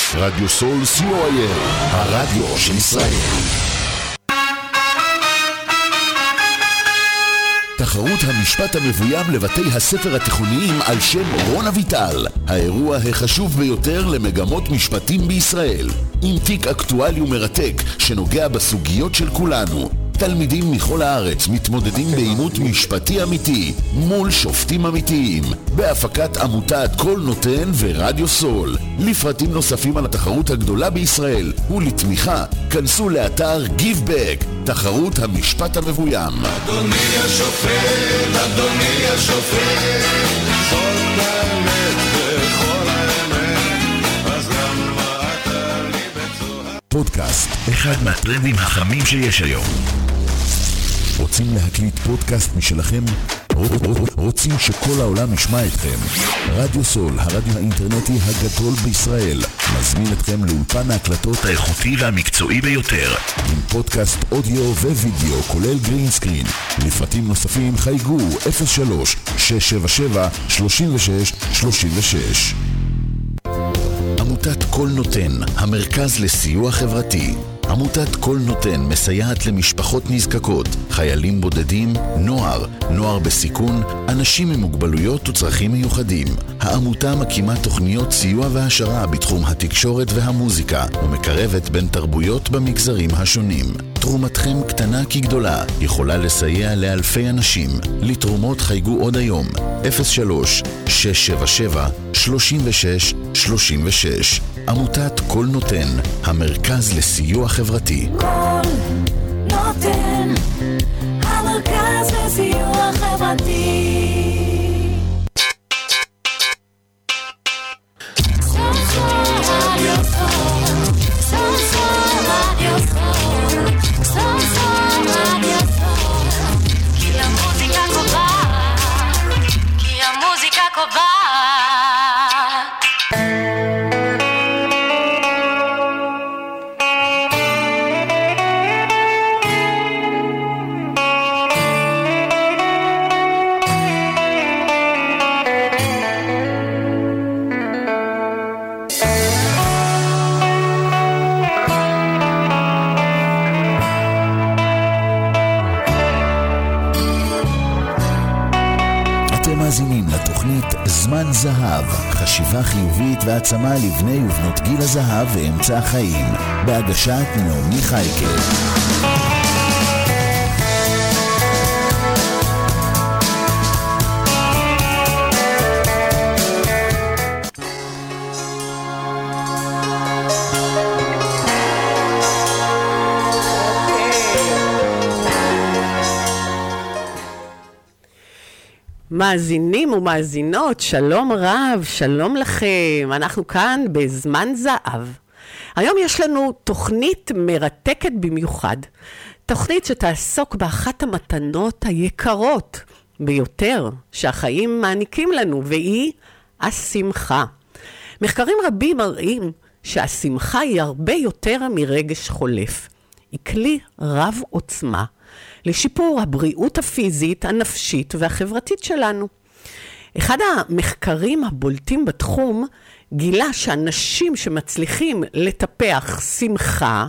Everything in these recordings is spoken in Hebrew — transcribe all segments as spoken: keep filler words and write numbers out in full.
רדיו סול סי או איי אל, הרדיו של ישראל. תחרות המשפט המבוים לבתי הספר התיכוניים על שם רון אביטל, האירוע החשוב ביותר למגמות משפטים בישראל, עם תיק אקטואלי ומרתק שנוגע בסוגיות של כולנו. תלמידים מכל הארץ מתמודדים בעימות משפטי אמיתי מול שופטים אמיתיים, בהפקת עמותת כל נותן ורדיו סול. לפרטים נוספים על התחרות הגדולה בישראל ולתמיכה, כנסו לאתר גיבבק, תחרות המשפט המבוים. אדוני השופט, אדוני השופט, זאת האמת וכל האמת, אז למה אתה לי בצורה? פודקאסט, אחד מהטרנדים החמים שיש היום. רוצים להקליט פודקאסט משלכם? רוצים שכל העולם ישמע אתכם? רדיו סול, הרדיו האינטרנטי הגדול בישראל, מזמין אתכם לאולפן ההקלטות האיכותי והמקצועי ביותר, עם פודקאסט אודיו ווידאו כולל גרין סקרין. לפרטים נוספים חייגו אפס שלוש שש שבע שבע שלוש שש שלוש שש. עמותת כל נותן, המרכז לסיוע חברתי. עמותת כל נותן מסייעת למשפחות נזקקות, חיילים בודדים, נוער, נוער בסיכון, אנשים עם מוגבלויות וצרכים מיוחדים. העמותה מקימה תוכניות סיוע והשרה בתחום התקשורת והמוזיקה, ומקרבת בין תרבויות במגזרים השונים. תרומתכם קטנה כגדולה, יכולה לסייע לאלפי אנשים. לתרומות חייגו עוד היום, אפס שלוש שש שבע שבע שלוש שש שלוש שש. עמותת כל נותן, המרכז לסיוע חברתי. כל נותן, המרכז לסיוע חברתי. מאזינים לתוכנית זמן זהב, חשיבה חיובית והעצמה לבני ובנות גיל הזהב ואמצע החיים, בהגשת נעמי חייקה. מאזינים ומאזינות, שלום רב, שלום לכם. אנחנו כאן בזמן זהב. היום יש לנו תוכנית מרתקת במיוחד. תוכנית שתעסוק באחת המתנות היקרות ביותר שהחיים מעניקים לנו, והיא השמחה. מחקרים רבים מראים שהשמחה היא הרבה יותר מרגש חולף. היא כלי רב עוצמה לשיפור הבריאות הפיזית, הנפשית והחברתית שלנו. אחד המחקרים הבולטים בתחום גילה שאנשים שמצליחים לטפח שמחה,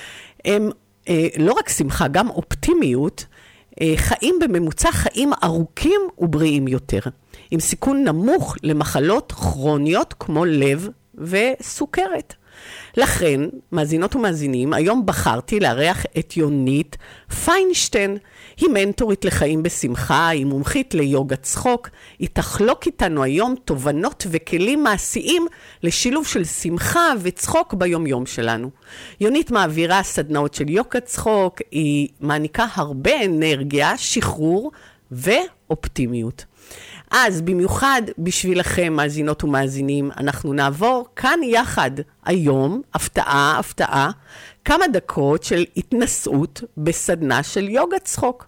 הם אה, לא רק שמחה, גם אופטימיות, אה, חיים בממוצע חיים ארוכים ובריאים יותר, עם סיכון נמוך למחלות כרוניות כמו לב וסוכרת. לכן, מאזינות ומאזינים, היום בחרתי לארח את יונית פיינשטיין. היא מנטורית לחיים בשמחה, היא מומחית ליוגה צחוק. היא תחלוק איתנו היום תובנות וכלים מעשיים לשילוב של שמחה וצחוק ביום יום שלנו. יונית מעבירה סדנאות של יוגה צחוק, היא מעניקה הרבה אנרגיה, שחרור ואופטימיות. אז במיוחד בשבילכם, מאזינות ומאזינים, אנחנו נעבור כאן יחד היום, הפתעה, הפתעה, כמה דקות של התנסות בסדנה של יוגה צחוק.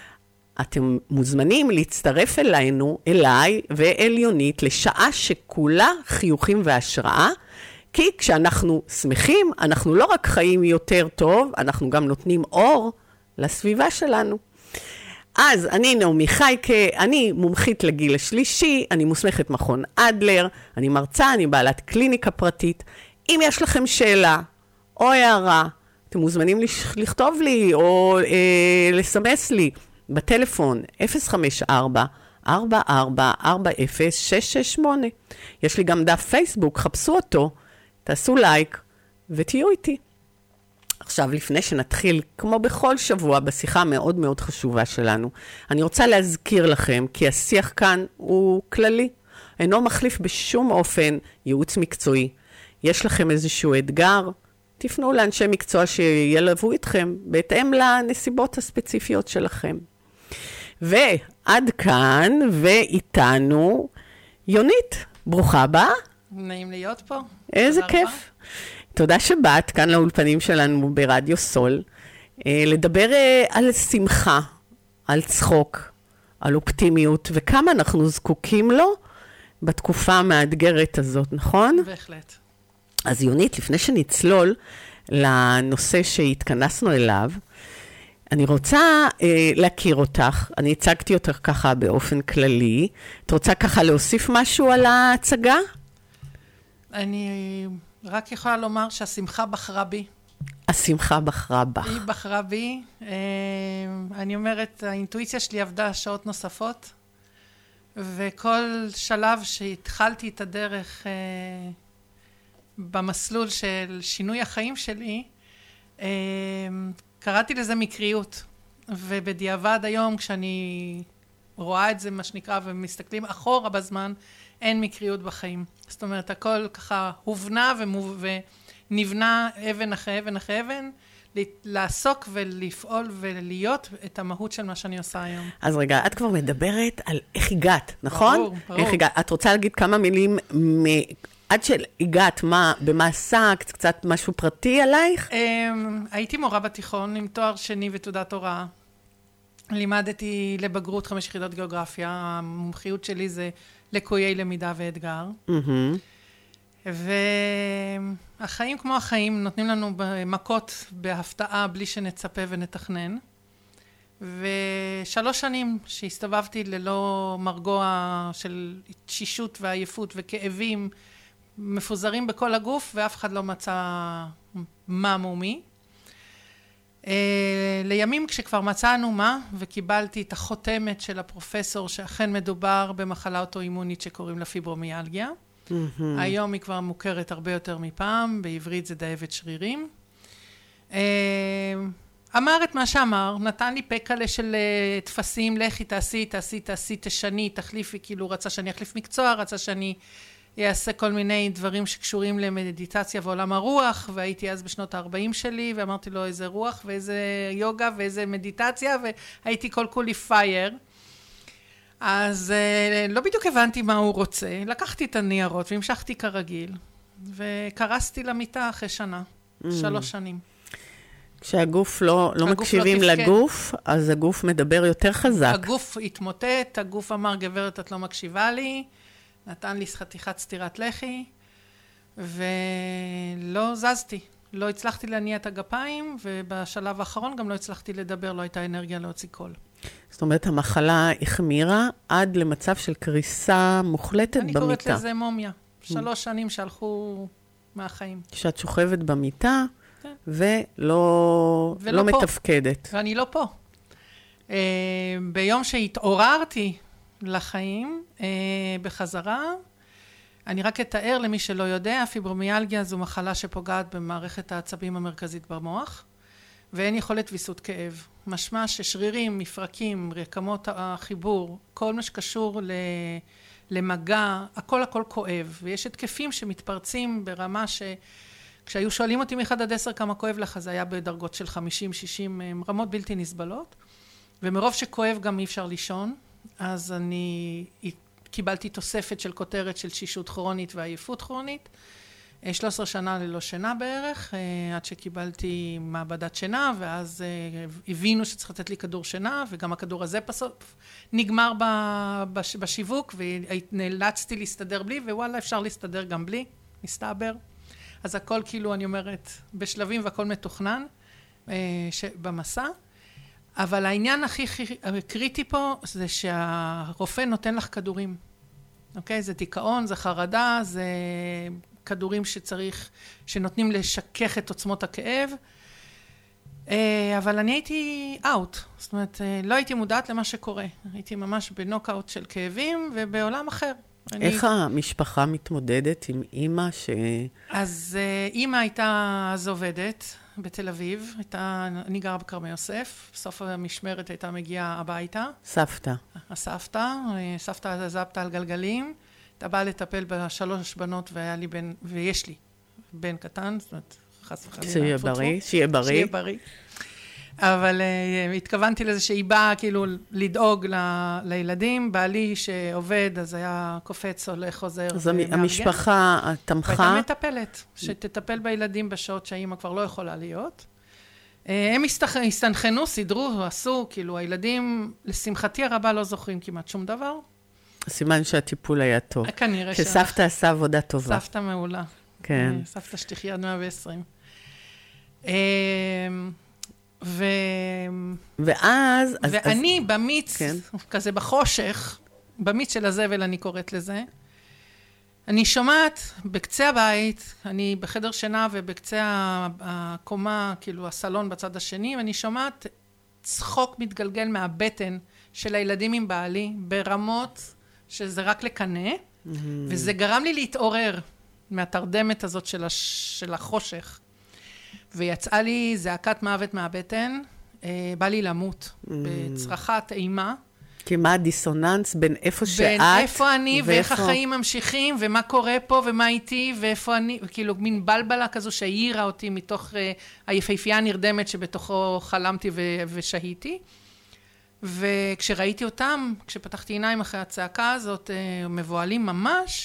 אתם מוזמנים להצטרף אלינו, אליי ואל יונית, לשעה שכולה חיוכים והשראה, כי כשאנחנו שמחים, אנחנו לא רק חיים יותר טוב, אנחנו גם נותנים אור לסביבה שלנו. אז אני נעמי חייקה, אני מומחית לגיל השלישי, אני מוסמכת מכון אדלר, אני מרצה, אני בעלת קליניקה פרטית. אם יש לכם שאלה או הערה, אתם מוזמנים לכתוב לי או אה, לסמס לי בטלפון אפס חמש ארבע ארבע ארבע ארבע אפס שש שש שמונה. יש לי גם דף פייסבוק, חפשו אותו, תעשו לייק ותהיו איתי. עכשיו, לפני שנתחיל, כמו בכל שבוע, בשיחה המאוד מאוד חשובה שלנו, אני רוצה להזכיר לכם, כי השיח כאן הוא כללי, אינו מחליף בשום אופן ייעוץ מקצועי. יש לכם איזשהו אתגר, תפנו לאנשי מקצוע שילוו איתכם, בהתאם לנסיבות הספציפיות שלכם. ועד כאן, ואיתנו, יונית, ברוכה הבאה. נעים להיות פה. איזה כיף. תודה שבאת כאן לאולפנים שלנו ברדיו סול, לדבר על שמחה, על צחוק, על אופטימיות, וכמה אנחנו זקוקים לו בתקופה המאתגרת הזאת, נכון? בהחלט. אז יונית, לפני שנצלול לנושא שהתכנסנו אליו, אני רוצה אה, להכיר אותך, אני הצגתי אותך ככה באופן כללי, את רוצה ככה להוסיף משהו על ההצגה? אני רק יכולה לומר שהשמחה בחרה בי. השמחה בחרה בך. היא בחרה בי. אה, אני אומרת, האינטואיציה שלי עבדה שעות נוספות, וכל שלב שהתחלתי את הדרך אה, במסלול של שינוי החיים שלי, אה, קראתי לזה מקריות. ובדיעבד היום, כשאני רואה את זה, מה שנקרא, ומסתכלים אחורה בזמן, אין מקריות בחיים. זאת אומרת, הכל ככה הובנה ומוב... ונבנה אבן אחרי אבן אחרי אבן, לעסוק ולפעול ולהיות את המהות של מה שאני עושה היום. אז רגע, את כבר מדברת על איך הגעת, נכון? ברור, ברור. איך הגעת? את רוצה להגיד כמה מילים מ... עד שהגעת, מה, במה עסקת, קצת משהו פרטי עלייך? הייתי מורה בתיכון עם תואר שני ותעודת הוראה. לימדתי לבגרות חמש יחידות גיאוגרפיה. המומחיות שלי זה לקויי למידה ואתגר. והחיים כמו החיים נותנים לנו מכות בהפתעה בלי שנצפה ונתכנן. ושלוש שנים שהסתובבתי ללא מרגוע של תשישות ועייפות וכאבים מפוזרים בכל הגוף, ואף אחד לא מצא מה מומי. לימים כשכבר מצאנו מה, וקיבלתי את החותמת של הפרופסור שאכן מדובר במחלה אוטואימונית שקוראים לה פיברומיאלגיה. Mm-hmm. היום היא כבר מוכרת הרבה יותר מפעם, בעברית זה דאבת שרירים. אמר את מה שאמר, נתן לי פקלה של תפסים, לכי תעשי, תעשי, תעשי, תשני, תחליפי, כאילו רצה שאני אחליף מקצוע, רצה שאני אעשה כל מיני דברים שקשורים למדיטציה ועולם הרוח, והייתי אז בשנות ה-ארבעים שלי, ואמרתי לו איזה רוח ואיזה יוגה ואיזה מדיטציה, והייתי כל כולי פייר. אז לא בדיוק הבנתי מה הוא רוצה, לקחתי את הניירות והמשכתי כרגיל, וקרסתי למיטה אחרי שנה, mm. שלוש שנים. כשהגוף לא, לא מקשיבים לא לגוף, אז הגוף מדבר יותר חזק. הגוף התמוטט, הגוף אמר, גברת, את לא מקשיבה לי, נתן לי חתיכת סטירת לחי, ולא זזתי. לא הצלחתי להניע את הגפיים, ובשלב האחרון גם לא הצלחתי לדבר, לא הייתה אנרגיה להוציא קול. זאת אומרת, המחלה החמירה עד למצב של קריסה מוחלטת אני במיטה. אני קוראת לזה מומיה. שלוש שנים שהלכו מהחיים. שאת שוכבת במיטה, כן. ולא, ולא לא פה. מתפקדת. ואני לא פה. Uh, ביום שהתעוררתי לחיים uh, בחזרה, אני רק אתאר למי שלא יודע, פיברומיאלגיה זו מחלה שפוגעת במערכת העצבים המרכזית במוח, ואין יכולת ויסות כאב. משמע ששרירים, מפרקים, רקמות החיבור, כל מה שקשור למגע, הכל הכל כואב. ויש התקפים שמתפרצים ברמה ש... כשהיו שואלים אותי מאחד עד עשר כמה כואב לך, זה היה בדרגות של חמישים שישים, רמות בלתי נסבלות. ומרוב שכואב גם אי אפשר לישון, אז אני קיבלתי תוספת של כותרת של תשישות כרונית ועייפות כרונית. שלוש עשרה שנה ללא שינה בערך, עד שקיבלתי מעבדת שינה, ואז הבינו שצריך לתת לי כדור שינה, וגם הכדור הזה בסוף נגמר בשיווק, ונאלצתי להסתדר בלי, ווואלה אפשר להסתדר גם בלי, מסתבר. אז הכל כאילו, אני אומרת, בשלבים והכל מתוכנן במסע. אבל העניין הכי קריטי פה, זה שהרופא נותן לך כדורים. אוקיי? זה דיכאון, זה חרדה, זה כדורים שצריך, שנותנים לשכך את עוצמות הכאב. אבל אני הייתי אאוט, זאת אומרת, לא הייתי מודעת למה שקורה. הייתי ממש בנוקאוט של כאבים ובעולם אחר. איך אני... המשפחה מתמודדת עם אימא ש... אז אימא הייתה אז עובדת בתל אביב, הייתה, אני גרה בכרמי יוסף, בסוף המשמרת הייתה מגיעה הביתה. סבתא. הסבתא, סבתא זבתא על גלגלים, הייתה באה לטפל בשלוש בנות והיה לי בן, ויש לי בן קטן, זאת אומרת, חס וחלילה. שיהיה בריא, שיהיה בריא. שיהיה בריא. אבל uh, התכוונתי לזה שהיא באה כאילו לדאוג ל, לילדים, בעלי שעובד, אז היה קופץ, הולך, חוזר. אז המשפחה תמכה. והייתה מטפלת, שתטפל בילדים בשעות שהאימא כבר לא יכולה להיות. Uh, הם הסתכ... הסתנחנו, סידרו, עשו, כאילו הילדים, לשמחתי הרבה לא זוכרים כמעט שום דבר. סימן שהטיפול היה טוב. כנראה שסבתא שאנחנו... עשה עבודה טובה. סבתא מעולה. כן. סבתא שתחיה עד מאה ועשרים. ו... ואז... ואני אז... במיץ, כן. כזה בחושך, במיץ של הזבל אני קוראת לזה, אני שומעת בקצה הבית, אני בחדר שינה ובקצה הקומה, כאילו הסלון בצד השני, ואני שומעת צחוק מתגלגל מהבטן של הילדים עם בעלי, ברמות שזה רק לקנה, mm-hmm. וזה גרם לי להתעורר מהתרדמת הזאת של, הש... של החושך. ויצאה לי זעקת מוות מהבטן, אה, בא לי למות, mm. בצרחת אימה. כי מה הדיסוננס בין איפה שאת... בין איפה אני ואיך ואיפה... החיים ממשיכים, ומה קורה פה ומה איתי, ואיפה אני, כאילו מין בלבלה כזו שהעירה אותי מתוך אה, היפהפייה הנרדמת שבתוכו חלמתי ו... ושהיתי. וכשראיתי אותם, כשפתחתי עיניים אחרי הצעקה הזאת, אה, מבועלים ממש,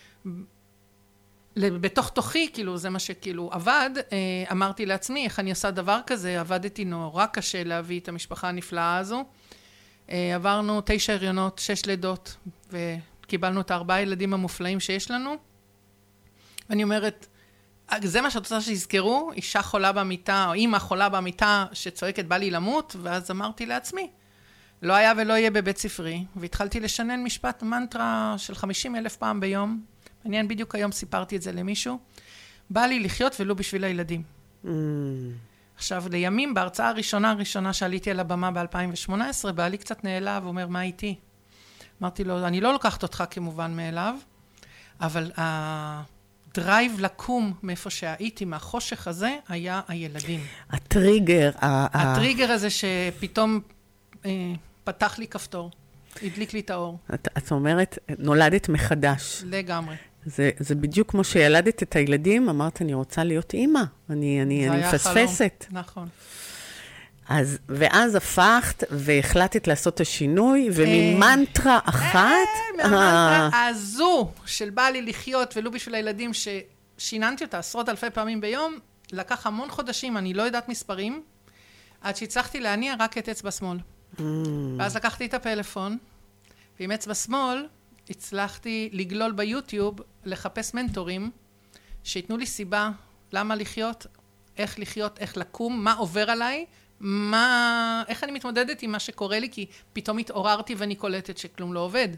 בתוך תוכי, כאילו, זה מה שכאילו עבד, אמרתי לעצמי, איך אני עושה דבר כזה, עבדתי נורא קשה להביא את המשפחה הנפלאה הזו. עברנו תשע הריונות, שש לידות, וקיבלנו את הארבעה ילדים המופלאים שיש לנו. ואני אומרת, זה מה שאת רוצה שיזכרו, אישה חולה במיטה, או אימא חולה במיטה שצועקת בא לי למות, ואז אמרתי לעצמי, לא היה ולא יהיה בבית ספרי, והתחלתי לשנן משפט מנטרה של חמישים אלף פעם ביום, מעניין, בדיוק היום סיפרתי את זה למישהו, בא לי לחיות ולא בשביל הילדים. Mm. עכשיו, לימים, בהרצאה הראשונה הראשונה שעליתי על הבמה ב-אלפיים שמונה עשרה, בא לי קצת נעלב, הוא אומר, מה איתי? אמרתי לו, אני לא לוקחת אותך כמובן מאליו, אבל הדרייב לקום מאיפה שהייתי, מהחושך הזה, היה הילדים. הטריגר. הטריגר הזה שפתאום אה, פתח לי כפתור. הדליק לי את האור. את, את אומרת, נולדת מחדש. לגמרי. זה, זה בדיוק כמו שילדת את הילדים, אמרת, אני רוצה להיות אימא. אני, אני, אני מפספסת. נכון. אז, ואז הפכת והחלטת לעשות את השינוי, וממנטרה אחת... מהמנטרה הזו של בא לי לחיות, ולא בשביל הילדים ששיננתי אותה עשרות אלפי פעמים ביום, לקח המון חודשים, אני לא יודעת מספרים, עד שהצלחתי להניע רק את אצבע שמאל. Mm. ואז לקחתי את הפלאפון, ועם אצבע שמאל הצלחתי לגלול ביוטיוב, לחפש מנטורים, שיתנו לי סיבה למה לחיות, איך לחיות, איך לקום, מה עובר עליי, מה, איך אני מתמודדת עם מה שקורה לי, כי פתאום התעוררתי ואני קולטת שכלום לא עובד.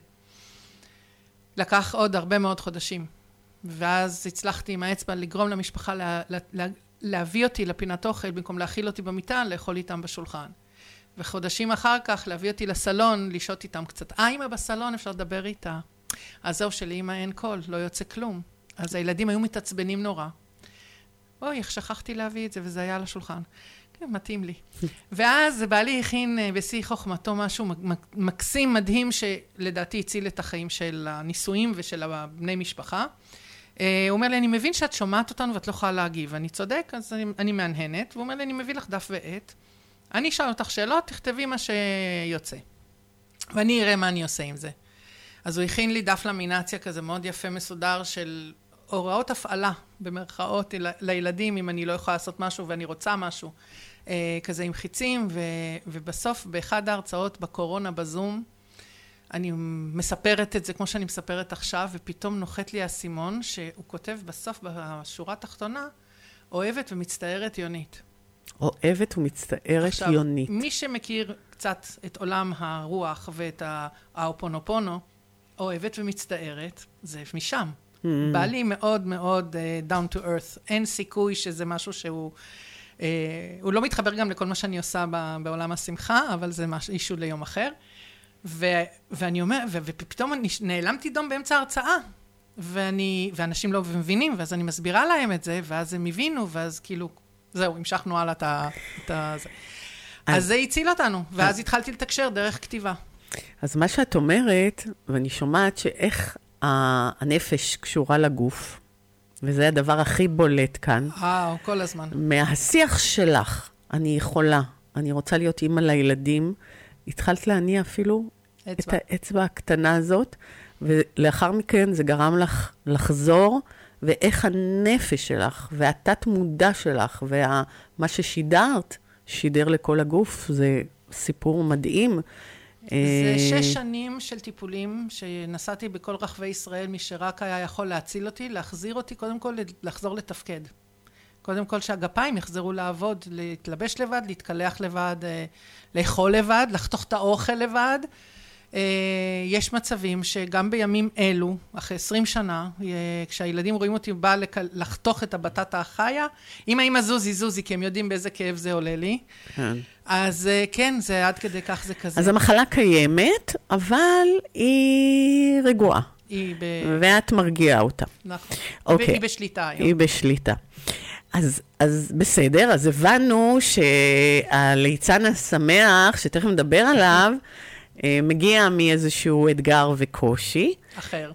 לקח עוד הרבה מאוד חודשים, ואז הצלחתי עם האצבע לגרום למשפחה לה, לה, לה, להביא אותי לפינת אוכל, במקום להאכיל אותי במיטה, לאכול איתם בשולחן. וחודשים אחר כך להביא אותי לסלון, לשעות איתם קצת. אה, אמא בסלון, אפשר לדבר איתה. אז זהו, שלאמא אין קול, לא יוצא כלום. אז הילדים היו מתעצבנים נורא. אוי, איך שכחתי להביא את זה, וזה היה על השולחן. כן, מתאים לי. ואז בעלי הכין בשיא חוכמתו משהו מקסים, מדהים, שלדעתי הציל את החיים של הנישואים ושל בני משפחה. הוא אומר לי, אני מבין שאת שומעת אותנו ואת לא יכולה להגיב. אני צודק, אז אני, אני מהנהנת. והוא אומר לי, אני מביא לך דף ועט. אני אשאל אותך שאלות, תכתבי מה שיוצא. ואני אראה מה אני עושה עם זה. אז הוא הכין לי דף למינציה כזה מאוד יפה מסודר של הוראות הפעלה, במרכאות, לילדים, אם אני לא יכולה לעשות משהו ואני רוצה משהו, כזה עם חיצים, ו, ובסוף, באחד ההרצאות בקורונה בזום, אני מספרת את זה כמו שאני מספרת עכשיו, ופתאום נוחת לי הסימון, שהוא כותב בסוף, בשורה התחתונה, אוהבת ומצטערת יונית. אוהבת ומצטערת עכשיו, יונית. מי שמכיר קצת את עולם הרוח ואת האופונופונו, אוהבת ומצטערת, זה משם. בא לי מאוד מאוד uh, down to earth. אין סיכוי שזה משהו שהוא... Uh, הוא לא מתחבר גם לכל מה שאני עושה ב, בעולם השמחה, אבל זה משהו, אישו ליום אחר. ו, ואני אומר, ו, ופתאום אני נעלמתי דום באמצע ההרצאה. ואני, ואנשים לא מבינים, ואז אני מסבירה להם את זה, ואז הם הבינו, ואז כאילו, זהו, המשכנו הלאה את ה... את ה זה. אז זה הציל אותנו, ואז התחלתי לתקשר דרך כתיבה. אז מה שאת אומרת, ואני שומעת שאיך הנפש קשורה לגוף, וזה הדבר הכי בולט כאן. וואו, כל הזמן. מהשיח שלך, אני יכולה, אני רוצה להיות אימא לילדים, התחלת להניע אפילו אצבע. את האצבע הקטנה הזאת, ולאחר מכן זה גרם לך לחזור, ואיך הנפש שלך, והתת מודע שלך, ומה ששידרת, שידר לכל הגוף, זה סיפור מדהים. זה שש שנים של טיפולים שנסעתי בכל רחבי ישראל, מי שרק היה יכול להציל אותי, להחזיר אותי, קודם כל לחזור לתפקד. קודם כל שהגפיים יחזרו לעבוד, להתלבש לבד, להתקלח לבד, לאכול לבד, לחתוך את האוכל לבד. יש מצבים שגם בימים אלו, אחרי עשרים שנה, כשהילדים רואים אותי בא לחתוך את הבטטה החיה, אמא אמא זוזי זוזי, כי הם יודעים באיזה כאב זה עולה לי. אז כן, זה עד כדי כך זה כזה. אז המחלה קיימת, אבל היא רגועה. היא ב... ואת מרגיעה אותה. נכון. אוקיי. היא בשליטה היום. היא בשליטה. אז, אז בסדר, אז הבנו שהליצן השמח, שתכף נדבר עליו, מגיע מאיזשהו אתגר וקושי. אחר.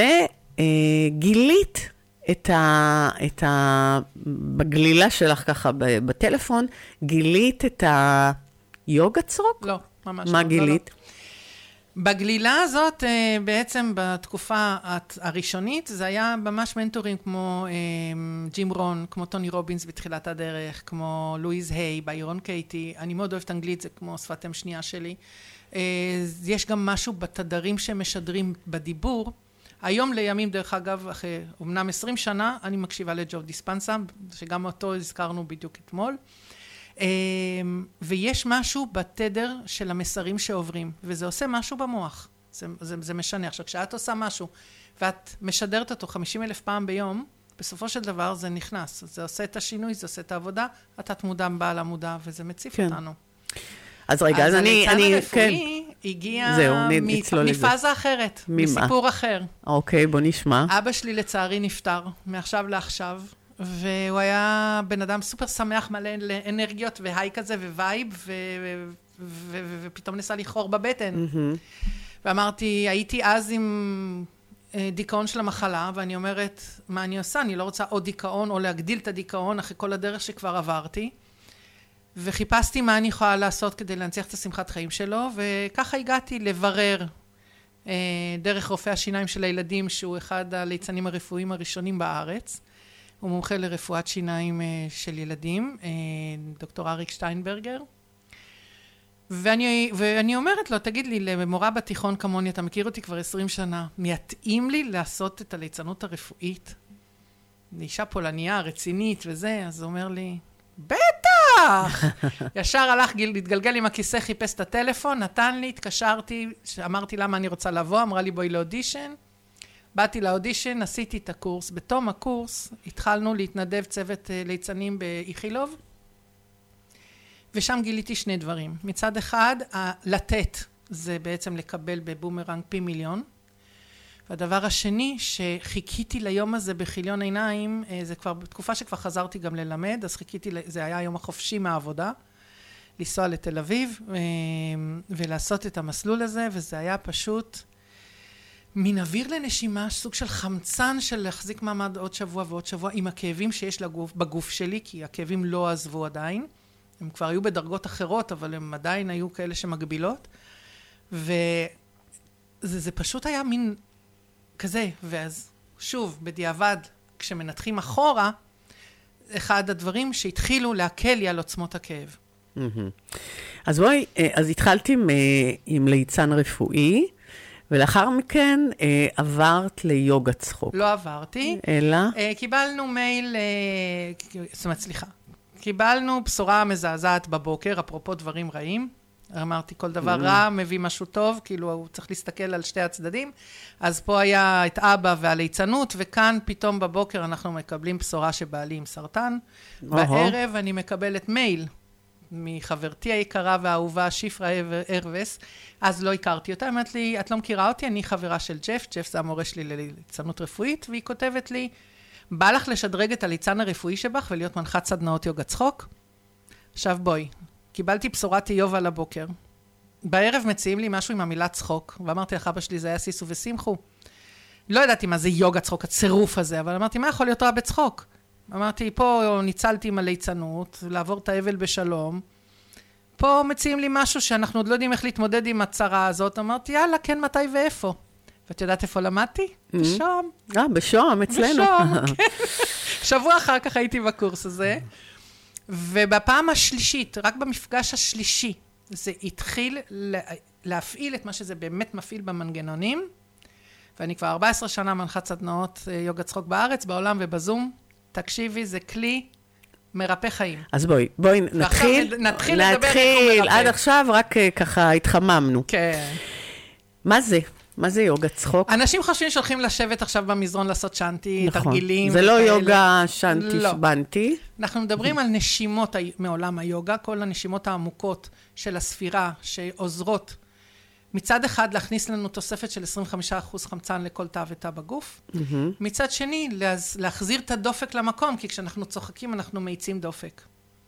וגילית את ה... את ה... בגלילה שלך ככה בטלפון, גילית את היוגה צרוק? לא, ממש מה לא. גילית? לא, לא. בגלילה הזאת, בעצם בתקופה הראשונית, זה היה ממש מנטורים כמו ג'ים רון, כמו טוני רובינס בתחילת הדרך, כמו לואיז היי, ביירון קייטי. אני מאוד אוהבת אנגלית, זה כמו שפת אם שנייה שלי. יש גם משהו בתדרים שמשדרים בדיבור. היום לימים, דרך אגב, אחרי אומנם עשרים שנה, אני מקשיבה לג'ו דיספנסה, שגם אותו הזכרנו בדיוק אתמול. ויש משהו בתדר של המסרים שעוברים, וזה עושה משהו במוח. זה, זה, זה משנה. עכשיו, כשאת עושה משהו, ואת משדרת אותו חמישים אלף פעם ביום, בסופו של דבר זה נכנס. זה עושה את השינוי, זה עושה את העבודה, אתה תמודע בעל המודע, וזה מציף כן. אותנו. אז רגע, אז, אז אני... הליצן אני, הרפואי כן. הגיע זהו, מ- מפאזה אחרת, ממה? מסיפור אחר. אוקיי, בוא נשמע. אבא שלי לצערי נפטר, מעכשיו לעכשיו, והוא היה בן אדם סופר שמח, מלא לאנרגיות והי כזה ווייב, ו- ו- ו- ו- ופתאום נסע לחור בבטן. Mm-hmm. ואמרתי, הייתי אז עם דיכאון של המחלה, ואני אומרת, מה אני עושה? אני לא רוצה עוד דיכאון, או להגדיל את הדיכאון אחרי כל הדרך שכבר עברתי. וחיפשתי מה אני יכולה לעשות כדי להנציח את השמחת חיים שלו, וככה הגעתי לברר אה, דרך רופא השיניים של הילדים, שהוא אחד הליצנים הרפואיים הראשונים בארץ. הוא מומחה לרפואת שיניים אה, של ילדים, אה, דוקטור אריק שטיינברגר. ואני, ואני אומרת לו, תגיד לי, למורה בתיכון כמוני, אתה מכיר אותי כבר עשרים שנה, מתאים לי לעשות את הליצנות הרפואית? אישה פולניה רצינית וזה, אז הוא אומר לי, בטח! ישר הלך, התגלגל עם הכיסא, חיפש את הטלפון, נתן לי, התקשרתי, אמרתי למה אני רוצה לבוא, אמרה לי בואי לאודישן, באתי לאודישן, עשיתי את הקורס, בתום הקורס התחלנו להתנדב צוות ליצנים באיכילוב, ושם גיליתי שני דברים. מצד אחד, לתת זה בעצם לקבל בבומרנג פי מיליון, והדבר השני שחיכיתי ליום הזה בחיליון עיניים, זה כבר בתקופה שכבר חזרתי גם ללמד, אז חיכיתי, זה היה היום החופשי מהעבודה, לנסוע לתל אביב ולעשות את המסלול הזה, וזה היה פשוט מן אוויר לנשימה, סוג של חמצן של להחזיק מעמד עוד שבוע ועוד שבוע, עם הכאבים שיש לגוף, בגוף שלי, כי הכאבים לא עזבו עדיין, הם כבר היו בדרגות אחרות, אבל הם עדיין היו כאלה שמגבילות, וזה זה פשוט היה מין כזה, ואז שוב, בדיעבד, כשמנתחים אחורה, אחד הדברים שהתחילו להקל לי על עוצמות הכאב. אז בואי, אז התחלתי עם, עם ליצן רפואי, ולאחר מכן עברת ליוגה צחוק. לא עברתי. אלא? קיבלנו מייל, זאת אומרת, סליחה, קיבלנו בשורה מזעזעת בבוקר, אפרופו דברים רעים, אמרתי, כל דבר רע מביא משהו טוב, כאילו הוא צריך להסתכל על שתי הצדדים. אז פה היה את אבא והליצנות, וכאן פתאום בבוקר אנחנו מקבלים בשורה שבעלי עם סרטן. בערב אני מקבלת מייל מחברתי היקרה והאהובה, שפרה ארווס. אז לא הכרתי אותה, אמרת לי, את לא מכירה אותי, אני חברה של ג'ף, ג'ף זה המורה שלי לליצנות רפואית, והיא כותבת לי, בא לך לשדרג את הליצן הרפואי שבך ולהיות מנחת סדנאות יוגה צחוק? עכשיו בואי, קיבלתי בשורת איוב על הבוקר. בערב מציעים לי משהו עם המילה צחוק, ואמרתי לך, אבא שלי זה היה סיסו ושמחו. לא ידעתי מה זה יוגה צחוק, הצירוף הזה, אבל אמרתי, מה יכול להיות רע בצחוק? אמרתי, פה ניצלתי עם הליצנות, לעבור את האבל בשלום. פה מציעים לי משהו שאנחנו עוד לא יודעים איך להתמודד עם הצרה הזאת. אמרתי, יאללה, כן, מתי ואיפה? ואת יודעת איפה למדתי? בשוהם. אה, בשוהם, אצלנו. בשוהם, כן. שבוע אחר כך הייתי בקורס הזה. ובפעם השלישית, רק במפגש השלישי, זה התחיל להפעיל את מה שזה באמת מפעיל במנגנונים. ואני כבר ארבע עשרה שנה מנחת סדנאות יוגה צחוק בארץ, בעולם ובזום. תקשיבי, זה כלי מרפא חיים. אז בואי, בואי נתחיל. נתחיל לדבר איך הוא מרפא. עד עכשיו רק ככה התחממנו. כן. מה זה? מה זה יוגה צחוק? אנשים חושבים שהולכים לשבת עכשיו במזרון לעשות שאנטי, נכון. תרגילים. זה לא יוגה שאנטי לא. שבנתי. אנחנו מדברים על נשימות מעולם היוגה, כל הנשימות העמוקות של הספירה שעוזרות מצד אחד להכניס לנו תוספת של עשרים וחמישה אחוז חמצן לכל תא ותא בגוף. Mm-hmm. מצד שני, להחזיר את הדופק למקום, כי כשאנחנו צוחקים אנחנו מאיצים דופק.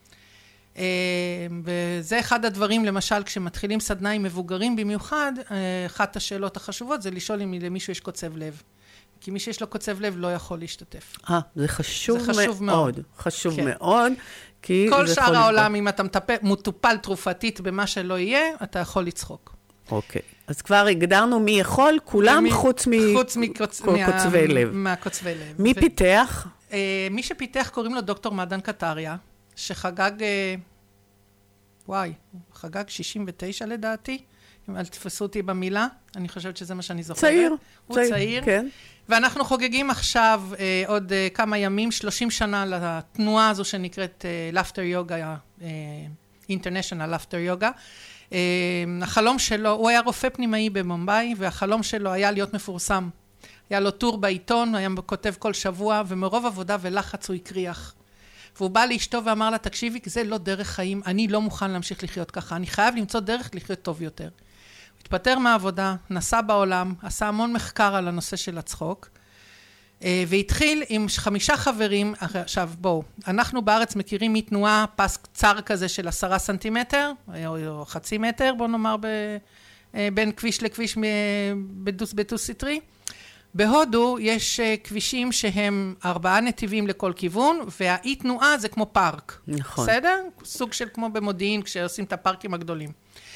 וזה אחד הדברים, למשל, כשמתחילים סדנה עם מבוגרים במיוחד, אחת השאלות החשובות זה לשאול אם למישהו יש קוצב לב. כי מי שיש לו קוצב לב לא יכול להשתתף. אה, זה חשוב, זה חשוב מאוד. מאוד. חשוב כן. מאוד, כי כל זה שאר יכול העולם, לקרות. אם אתה מטפל, מטופל תרופתית במה שלא יהיה, אתה יכול לצחוק. אוקיי. אז כבר הגדרנו מי יכול, כולם ומי- חוץ מ... חוץ מקוצ... כל קוצבי לב. מהקוצבי לב. מי ו- פיתח? אה, מי שפיתח קוראים לו דוקטור מדן קטריה, שחגג, אה, וואי, חגג שישים ותשע לדעתי, אם אל תפסו אותי במילה, אני חושבת שזה מה שאני זוכרת. צעיר. הוא צעיר. צעיר. כן. ואנחנו חוגגים עכשיו אה, עוד אה, כמה ימים, שלושים שנה לתנועה הזו שנקראת אה, Laughter Yoga, אה, International Laughter Yoga. אה, החלום שלו, הוא היה רופא פנימאי במומביי, והחלום שלו היה להיות מפורסם. היה לו טור בעיתון, היה כותב כל שבוע, ומרוב עבודה ולחץ הוא הקריח. והוא בא לאשתו ואמר לה, תקשיבי, זה לא דרך חיים, אני לא מוכן להמשיך לחיות ככה, אני חייב למצוא דרך לחיות טוב יותר. הוא התפטר מהעבודה, נסע בעולם, עשה המון מחקר על הנושא של הצחוק, והתחיל עם חמישה חברים. עכשיו בואו, אנחנו בארץ מכירים מתנועה פס קצר כזה של עשרה סנטימטר, או חצי מטר, בואו נאמר, ב, בין כביש לכביש בדו סטרי. בהודו יש כבישים שהם ארבעה נתיבים לכל כיוון, והאי תנועה זה כמו פארק. נכון. בסדר? סוג של כמו במודיעין, כשעושים את הפארקים הגדולים.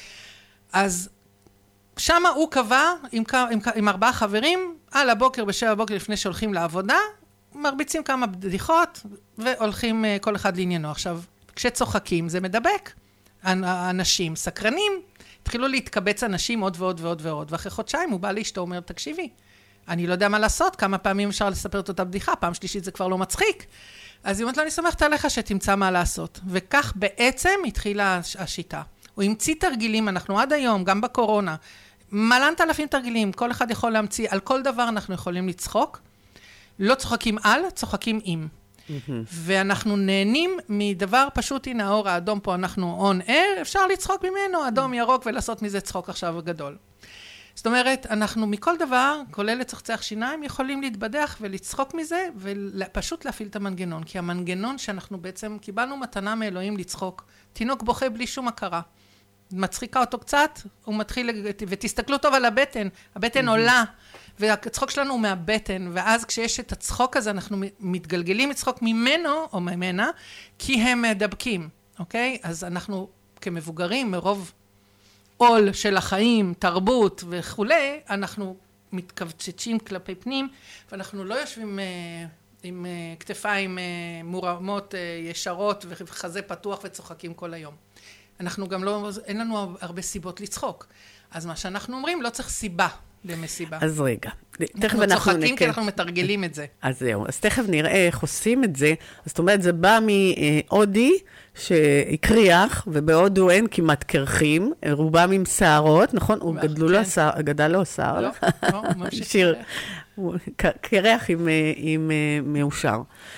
אז שמה הוא קבע עם, עם, עם ארבעה חברים, על הבוקר, בשבע בבוקר לפני שהולכים לעבודה, מרביצים כמה בדיחות, והולכים כל אחד לעניינו. עכשיו, כשצוחקים זה מדבק. האנשים סקרנים, התחילו להתקבץ אנשים עוד ועוד ועוד ועוד, ואחרי חודשיים הוא בא לאשתו, אומר, תקשיבי, אני לא יודע מה לעשות, כמה פעמים אפשר לספר את אותה בדיחה, פעם שלישית זה כבר לא מצחיק. אז היא אומרת לו, אני סומכת עליך שתמצא מה לעשות. וכך בעצם התחילה השיטה. הוא המציא תרגילים, אנחנו עד היום, גם בקורונה, מלנת אלפים תרגילים, כל אחד יכול להמציא, על כל דבר אנחנו יכולים לצחוק. לא צוחקים על, צוחקים עם. ואנחנו נהנים מדבר פשוט, הנה האור האדום פה, אנחנו on air, אפשר לצחוק ממנו, אדום ירוק, ולעשות מזה צחוק עכשיו גדול. זאת אומרת, אנחנו מכל דבר, כולל לצחצח שיניים, יכולים להתבדח ולצחוק מזה, ופשוט להפעיל את המנגנון. כי המנגנון שאנחנו בעצם קיבלנו מתנה מאלוהים לצחוק, תינוק בוכה בלי שום הכרה. מצחיקה אותו קצת, הוא מתחיל, ותסתכלו טוב על הבטן, הבטן עולה, והצחוק שלנו הוא מהבטן, ואז כשיש את הצחוק הזה, אנחנו מתגלגלים לצחוק ממנו או ממנה, כי הם מדבקים, אוקיי? אז אנחנו כמבוגרים, מרוב עול של החיים, תרבות וכולי, אנחנו מתכווצצים כלפי פנים, ואנחנו לא יושבים עם כתפיים מורמות, ישרות וחזה פתוח וצוחקים כל היום. אנחנו גם לא, אין לנו הרבה סיבות לצחוק. אז מה שאנחנו אומרים, לא צריך סיבה למסיבה. אז רגע, תכף אנחנו אנחנו צוחקים כי נקל. אנחנו מתרגלים את זה. אז זהו, אז תכף נראה איך עושים את זה. אז זאת אומרת, זה בא מהודי שהקריח, ובהודו אין כמעט קרחים, רובם עם שערות, נכון? הוא גדלו לו שער, גדל לו שער. לא, לא, ממשיך שיר, קרח. הוא ק- קרח עם, אה, עם אה, מאושר.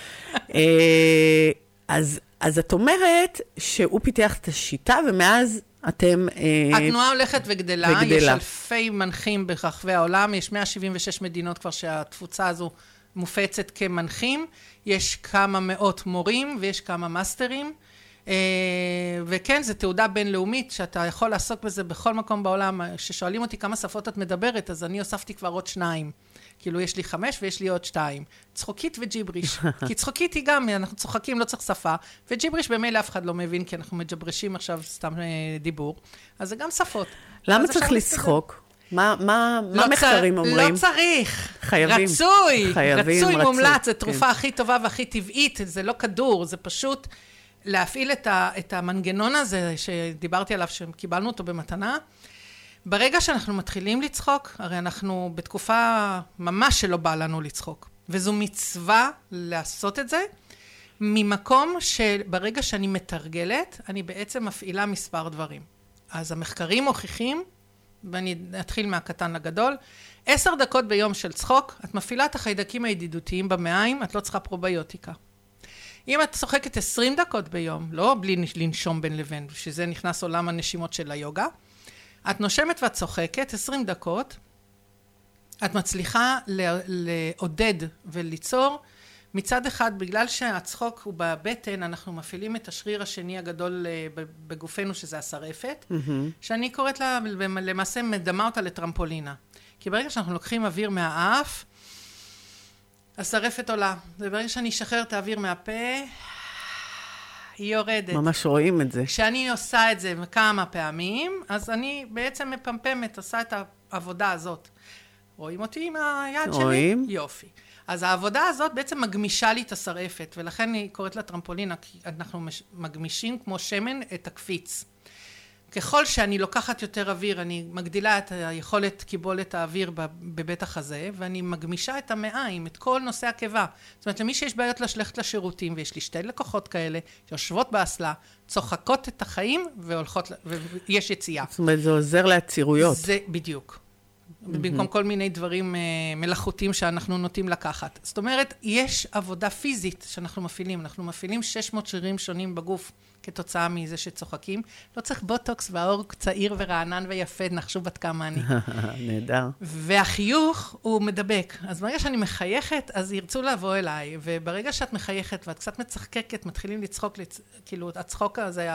אה, אז, אז את אומרת שהוא פיתח את השיטה, ומאז אתם... אה, התנועה הולכת וגדלה, וגדלה. יש אלפי מנחים ברחבי העולם, יש מאה שבעים ושש מדינות כבר שהתפוצה הזו מופצת כמנחים, יש כמה מאות מורים ויש כמה מאסטרים, אה, וכן, זו תעודה בינלאומית שאתה יכול לעסוק בזה בכל מקום בעולם. כששואלים אותי כמה שפות את מדברת, אז אני הוספתי כבר עוד שניים. כאילו יש לי חמש ויש לי עוד שתיים. צחוקית וג'יבריש. כי צחוקית היא גם, אנחנו צוחקים, לא צריך שפה, וג'יבריש במילא אף אחד לא מבין, כי אנחנו מג'ברשים עכשיו סתם אה, דיבור. אז זה גם שפות. למה אז צריך אפשר להסתדר. לצחוק? מה, מה, לא מה מחקרים צר- אומרים? לא צריך. חייבים. רצוי. חייבים, רצוי, רצוי, מומלץ. זו כן. תרופה הכי טובה והכי טבעית. זה לא כדור, זה פשוט להפעיל את, ה, את המנגנון הזה שדיברתי עליו, שקיבלנו אותו במתנה. ברגע שאנחנו מתחילים לצחוק, הרי אנחנו בתקופה ממש שלא בא לנו לצחוק. וזו מצווה לעשות את זה, ממקום שברגע שאני מתרגלת, אני בעצם מפעילה מספר דברים. אז המחקרים מוכיחים, ואני אתחיל מהקטן לגדול, עשר דקות ביום של צחוק, את מפעילה את החיידקים הידידותיים במעיים, את לא צריכה פרוביוטיקה. אם את צוחקת עשרים דקות ביום, לא בלי לנשום בין לבין, שזה נכנס עולם הנשימות של היוגה, את נושמת ואת צוחקת עשרים דקות, את מצליחה לעודד וליצור, מצד אחד, בגלל שהצחוק הוא בבטן, אנחנו מפעילים את השריר השני הגדול בגופנו, שזה השרעפת, mm-hmm. שאני קוראת לה, למעשה מדמה אותה לטרמפולינה. כי ברגע שאנחנו לוקחים אוויר מהאף, השרעפת עולה. וברגע שאני אשחרר את האוויר מהפה, היא יורדת. ממש רואים את זה. כשאני עושה את זה כמה פעמים, אז אני בעצם מפמפמת, עושה את העבודה הזאת. רואים אותי עם היד שלי? רואים. יופי. אז העבודה הזאת בעצם מגמישה לי את השרעפת, ולכן היא קוראת לה טרמפולינה, כי אנחנו מגמישים כמו שמן את הקפיץ. ככל שאני לוקחת יותר אוויר, אני מגדילה את היכולת קיבולת האוויר בבית החזה, ואני מגמישה את המעיים, את כל נושא הקיבה. זאת אומרת, למי שיש בעיות ללכת לשירותים, ויש לי שתי לקוחות כאלה, שיושבות באסלה, צוחקות את החיים, והולכות, ויש יציאה. זאת אומרת, זה עוזר לעצירויות. זה בדיוק. במקום כל מיני דברים מלאכותיים שאנחנו נוטים לקחת. זאת אומרת, יש עבודה פיזית שאנחנו מפעילים. אנחנו מפעילים שש מאות שרירים שונים בגוף כתוצאה מזה שצוחקים. לא צריך בוטוקס והאור צעיר ורענן ויפה, נחשו בת כמה אני. נהדר. והחיוך הוא מדבק. אז ברגע שאני מחייכת, אז ירצו לבוא אליי. וברגע שאת מחייכת ואת קצת מצחקקת, מתחילים לצחוק, כאילו, הצחוק הזה,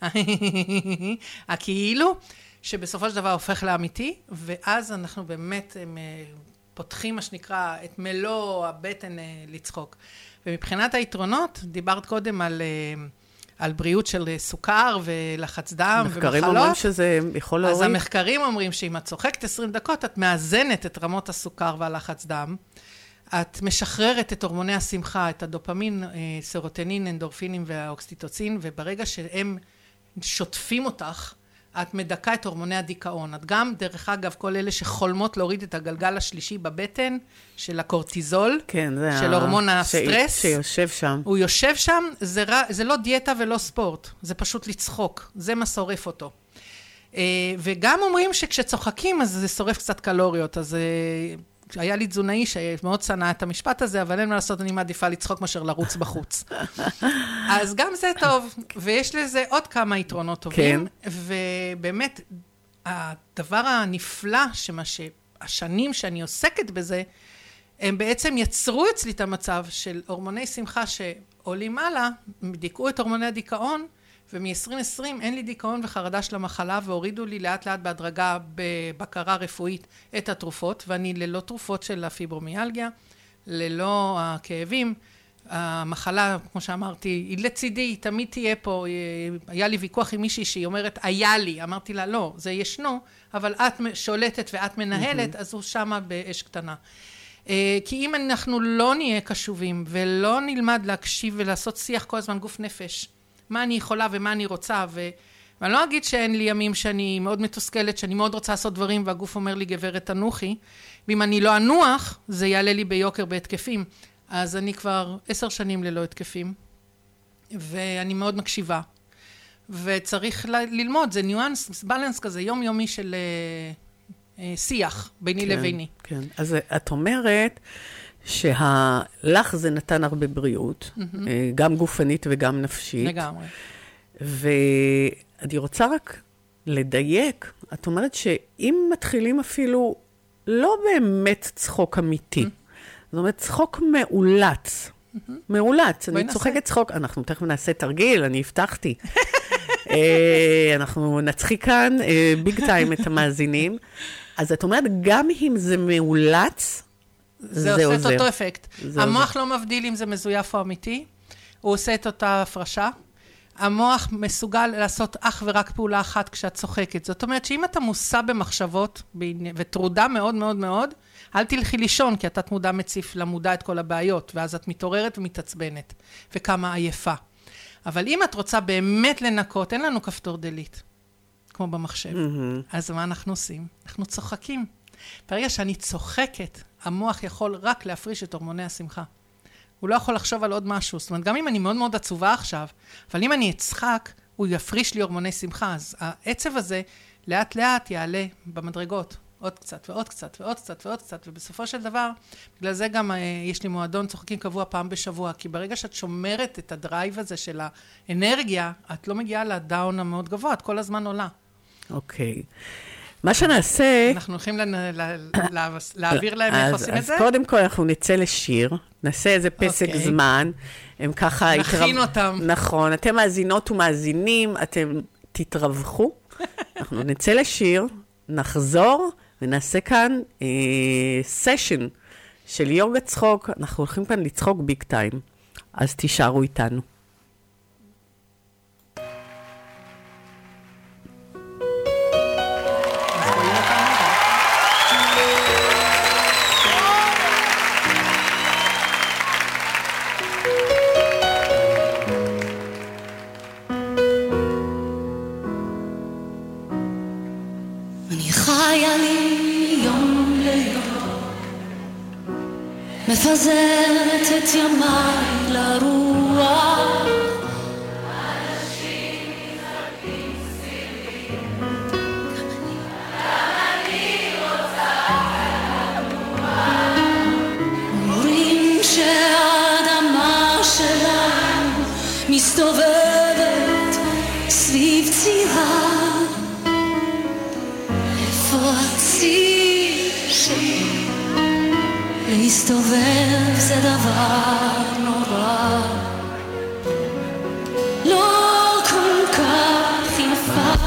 הכאילו, שבסופו של דבר הופך לאמיתי, ואז אנחנו באמת הם, פותחים מה שנקרא את מלוא הבטן לצחוק. ומבחינת היתרונות, דיברת קודם על, על בריאות של סוכר ולחץ דם ומחלות. מחקרים אומרים שזה יכול להוריד. אז המחקרים אומרים שאם את צוחקת עשרים דקות, את מאזנת את רמות הסוכר והלחץ דם, את משחררת את הורמוני השמחה, את הדופמין, סרוטונין, אנדורפינים והאוקסיטוצין, וברגע שהם שוטפים אותך, את מדכא את הורמוני הדיכאון. את גם, דרך אגב, כל אלה שחולמות להוריד את הגלגל השלישי בבטן, של הקורטיזול, כן, זה של ה... הורמון הסטרס. ש... שיושב שם. הוא יושב שם, זה, ר... זה לא דיאטה ולא ספורט, זה פשוט לצחוק, זה מה שורף אותו. וגם אומרים שכשצוחקים, אז זה שורף קצת קלוריות, אז היה לי תזונאי שמאוד שנא את המשפט הזה, אבל אין מה לעשות, אני מעדיפה לצחוק מאשר לרוץ בחוץ. אז גם זה טוב, ויש לזה עוד כמה יתרונות טובים, כן. ובאמת, הדבר הנפלא, שמה שהשנים שאני עוסקת בזה, הם בעצם יצרו אצלי את המצב של הורמוני שמחה שעולים מעלה, דיכאו את הורמוני הדיכאון, ומ-עשרים עשרים אין לי דיכאון וחרדה של המחלה, והורידו לי לאט לאט בהדרגה בבקרה רפואית את התרופות, ואני ללא תרופות של הפיברומיאלגיה, ללא הכאבים. המחלה, כמו שאמרתי, היא לצידי, היא תמיד תהיה פה. היה לי ויכוח עם מישהי שהיא אומרת, היה לי. אמרתי לה, לא, זה ישנו, אבל את שולטת ואת מנהלת, אז הוא שמה באש קטנה. כי אם אנחנו לא נהיה קשובים, ולא נלמד להקשיב ולעשות שיח כל הזמן גוף נפש, מה אני יכולה ומה אני רוצה, ואני לא אגיד שאין לי ימים שאני מאוד מתוסכלת, שאני מאוד רוצה לעשות דברים, והגוף אומר לי, גברת תנוחי, ואם אני לא אנוח, זה יעלה לי ביוקר בהתקפים. אז אני כבר עשר שנים ללא התקפים, ואני מאוד מקשיבה. וצריך ל- ללמוד, זה ניואנס, בלנס כזה, יומיומי של uh, uh, שיח ביני כן, לביני. כן. אז את אומרת שלך זה נתן הרבה בריאות, mm-hmm. גם גופנית וגם נפשית. לגמרי. ואני רוצה רק לדייק, את אומרת שאם מתחילים אפילו לא באמת צחוק אמיתי, mm-hmm. זאת אומרת צחוק מאולץ, mm-hmm. מאולץ, אני צוחקת נעשה. צחוק, אנחנו תכף נעשה תרגיל, אני הבטחתי. אנחנו נצחיק כאן ביג טיים את המאזינים, אז את אומרת, גם אם זה מאולץ, זה, זה עושה עוזר. את אותו אפקט. המוח עוזר. לא מבדיל אם זה מזויף או אמיתי, הוא עושה את אותה הפרשה. המוח מסוגל לעשות אך ורק פעולה אחת כשאת צוחקת. זאת אומרת שאם אתה מוסע במחשבות וטרודה מאוד מאוד מאוד, אל תלכי לישון, כי אתה תמודע מציף למודע את כל הבעיות, ואז את מתעוררת ומתעצבנת, וכמה עייפה. אבל אם את רוצה באמת לנקות, אין לנו כפתור דלית, כמו במחשב. Mm-hmm. אז מה אנחנו עושים? אנחנו צוחקים. ברגע שאני צוחקת, המוח יכול רק להפריש את הורמוני השמחה. הוא לא יכול לחשוב על עוד משהו. זאת אומרת, גם אם אני מאוד מאוד עצובה עכשיו, אבל אם אני אצחק, הוא יפריש לי הורמוני שמחה. אז העצב הזה לאט לאט יעלה במדרגות. עוד קצת ועוד קצת ועוד קצת ועוד קצת. ובסופו של דבר, בגלל זה גם יש לי מועדון צוחקים קבוע פעם בשבוע. כי ברגע שאת שומרת את הדרייב הזה של האנרגיה, את לא מגיעה לדאון המאוד גבוה, את כל הזמן עולה. אוקיי. מה שנעשה... אנחנו הולכים להעביר להם איך עושים את זה? אז קודם כל אנחנו נצא לשיר, נעשה איזה פסק זמן, הם ככה... נכין אותם. נכון, אתם מאזינות ומאזינים, אתם תתרווחו, אנחנו נצא לשיר, נחזור ונעשה כאן סשן של יוגה צחוק, אנחנו הולכים כאן לצחוק ביג טיים, אז תישארו איתנו. מפזרת את ימיי לרוח אנשים מתחלקים סביבי גם אני רוצה לרוח אומרים שהאדמה שלנו מסתובבת סביב צירה איפה הציר שלי להסתובב זה דבר נורא לא כל כך יפה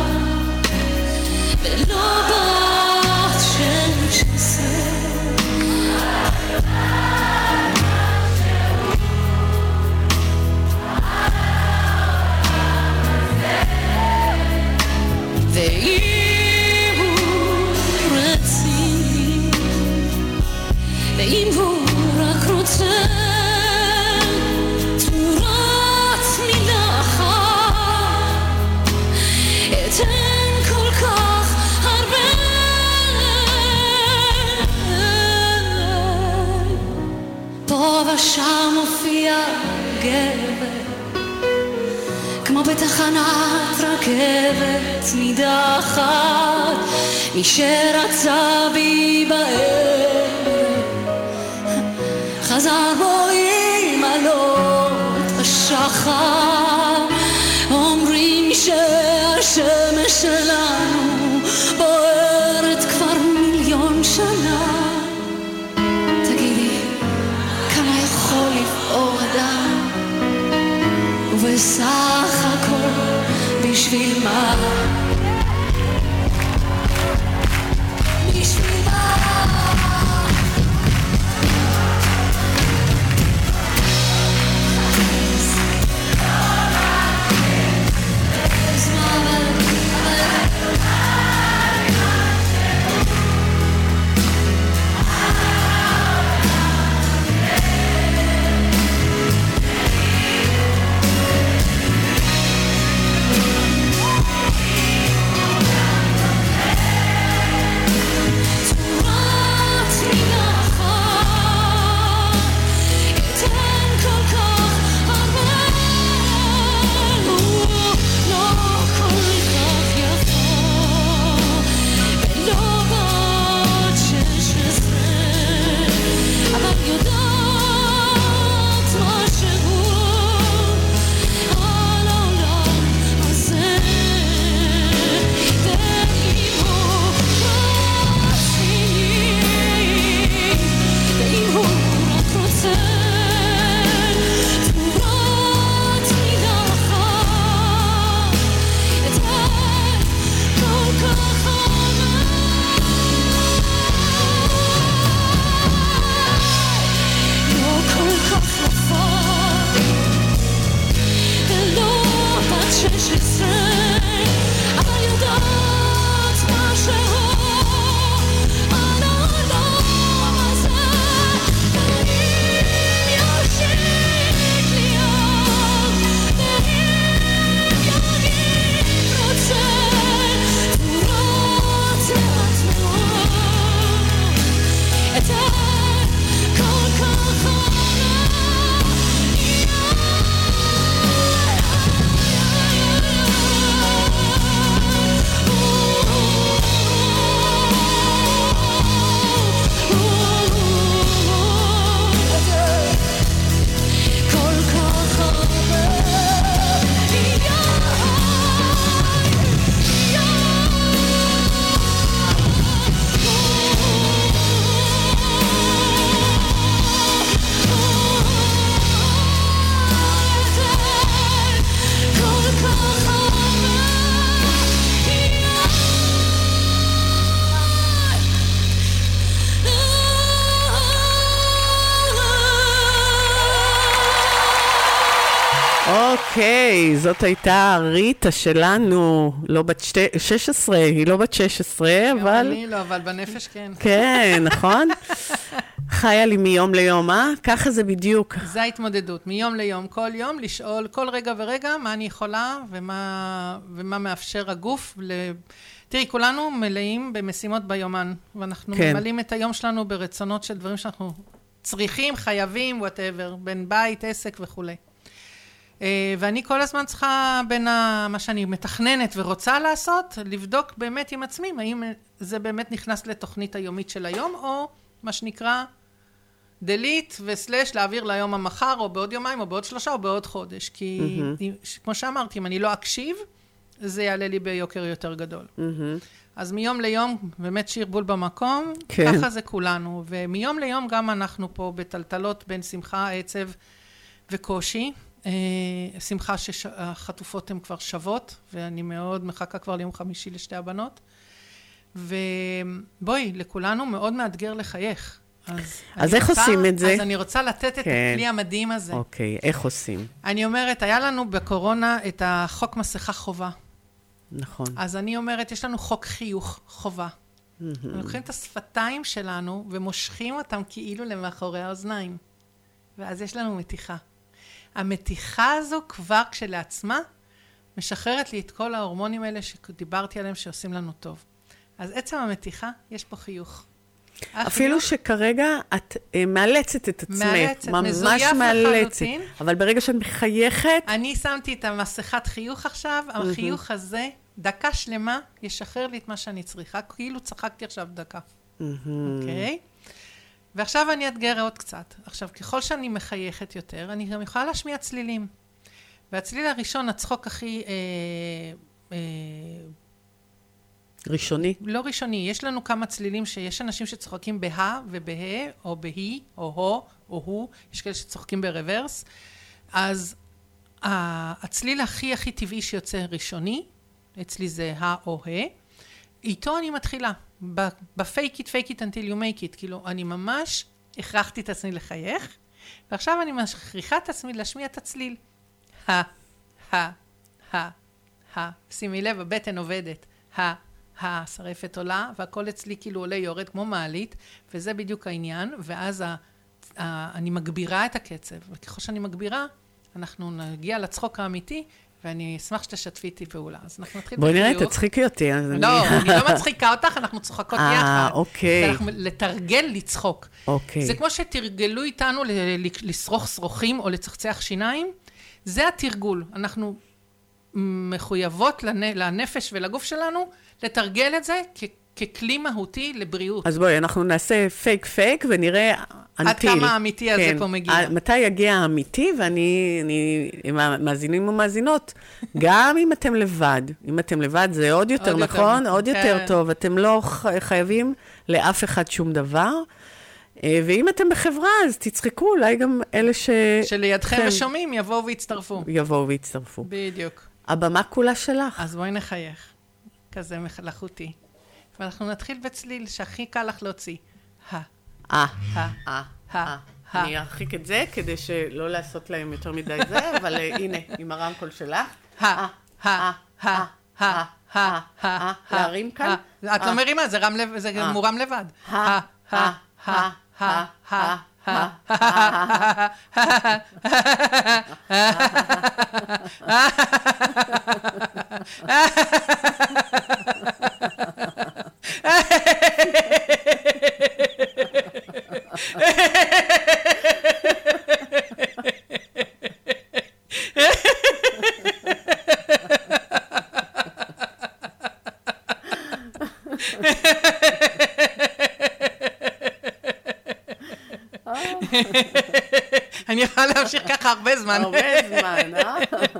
ולא בת של שסר ואם הוא רציני ואם הוא רק רוצה תמורת מילה אחת אתן כל כך הרבה פה ושם מופיע גבר כמו בתחנת רכבת נידחת מי שרצה בי בערב חזר בו עם עלות השחר אומרים שהשמש שלנו בוערת כבר מיליון שנה תגידי כמה יכול לפעור אדם ובסך הכל בשביל מה בשביל מה אוקיי, זאת הייתה ריטה שלנו, לא בת שש עשרה, היא לא בת שש עשרה, אבל... אני לא, אבל בנפש כן. כן, נכון? חיה לי מיום ליום, אה? ככה זה בדיוק. זה ההתמודדות, מיום ליום, כל יום, לשאול כל רגע ורגע מה אני יכולה ומה, ומה מאפשר הגוף. ל... תראי, כולנו מלאים במשימות ביומן, ואנחנו כן. ממלאים את היום שלנו ברצונות של דברים שאנחנו צריכים, חייבים, whatever, בין בית, עסק וכו'. ואני כל הזמן צריכה בין מה שאני מתכננת ורוצה לעשות, לבדוק באמת עם עצמי, האם זה באמת נכנס לתוכנית היומית של היום, או מה שנקרא delete וסלש להעביר ליום המחר, או בעוד יומיים, או בעוד שלושה, או בעוד חודש. כי mm-hmm. כמו שאמרתי, אם אני לא אקשיב, זה יעלה לי ביוקר יותר גדול. Mm-hmm. אז מיום ליום, באמת שיר בול במקום, כן. ככה זה כולנו. ומיום ליום גם אנחנו פה בטלטלות בין שמחה, עצב וקושי. שמחה שהחטופות הן כבר שוות, ואני מאוד מחכה כבר ליום חמישי לשתי הבנות. ובואי, לכולנו מאוד מאתגר לחייך. אז, אז איך רוצה, עושים את זה? אז אני רוצה לתת כן. את הכלי המדהים הזה. אוקיי, איך עושים? אני אומרת, היה לנו בקורונה את החוק מסכה חובה. נכון. אז אני אומרת, יש לנו חוק חיוך חובה. Mm-hmm. לוקחים את השפתיים שלנו ומושכים אותם כאילו למאחורי האוזניים. ואז יש לנו מתיחה. המתיחה הזו כבר כשלעצמה משחררת לי את כל ההורמונים האלה שדיברתי עליהם שעושים לנו טוב. אז עצם המתיחה, יש פה חיוך. אפילו שכרגע את מאלצת את עצמך, מאלצת, ממש מזויף מאלצת, לחלוטין. אבל ברגע שאת מחייכת... אני שמתי את המסכת חיוך עכשיו, החיוך הזה, דקה שלמה, ישחרר לי את מה שאני צריכה, כאילו צחקתי עכשיו דקה. אוקיי? ועכשיו אני אתגר עוד קצת. עכשיו, ככל שאני מחייכת יותר, אני גם יכולה להשמיע צלילים. והצליל הראשון, הצחוק הכי... אה, אה, ראשוני? לא ראשוני. יש לנו כמה צלילים שיש אנשים שצוחקים בה ובה, או בהי, או הו, או הוא. יש כאלה שצוחקים ברוורס. אז הצליל הכי הכי טבעי שיוצא ראשוני, אצלי זה ה או ה, איתו אני מתחילה. ב-fake it, fake it until you make it. כאילו, אני ממש הכרחתי את עצמי לחייך, ועכשיו אני מכריחה את עצמי להשמיע את הצליל. ה, ה, ה, ה. שימי לב, הבטן עובדת. ה, השרפת עולה, והכל אצלי כאילו עולה יורד כמו מעלית, וזה בדיוק העניין, ואז ה, ה, אני מגבירה את הקצב, וככל שאני מגבירה, אנחנו נגיע לצחוק האמיתי, ואני אשמח שתשתפי איתי פעולה. אז אנחנו נתחיל בואי נראה, תצחיקי אותי. לא, אני לא מצחיקה אותך, אנחנו צוחקות יחד. אה, אוקיי. אנחנו לתרגל לצחוק. אוקיי. זה כמו שתרגלו איתנו לשרוך שרוכים או לצחצח שיניים, זה התרגול. אנחנו מחויבות לנפש ולגוף שלנו, לתרגל את זה ככלי מהותי לבריאות. אז בואי, אנחנו נעשה פייק פייק ונראה אמיתי. עד כמה האמיתי הזה פה מגיע. מתי יגיע האמיתי, ואני, עם המאזינים ומאזינות, גם אם אתם לבד, אם אתם לבד זה עוד יותר נכון, עוד יותר טוב, אתם לא חייבים לאף אחד שום דבר, ואם אתם בחברה, אז תצחקו, אולי גם אלה ש... שלידכם ושומעים יבואו והצטרפו. יבואו והצטרפו. בדיוק. הבמה כולה שלך. אז בואי נחייך. כזה מלאכותי. ואנחנו נתחיל בצליל שהכי קל לך להוציא. ה. אה. ה. ה. ה. אני ארחיק את זה כדי שלא לעשות להם יותר מדי זה, אבל הנה, עם הרמקול שלך. ה. ה. ה. ה. ה. ה. ה. להרים כאן? את לא מרימה, זה מורם לבד. ה. ה. ה. ה. ה. אני יכולה להמשיך ככה הרבה זמן. הרבה זמן, אה?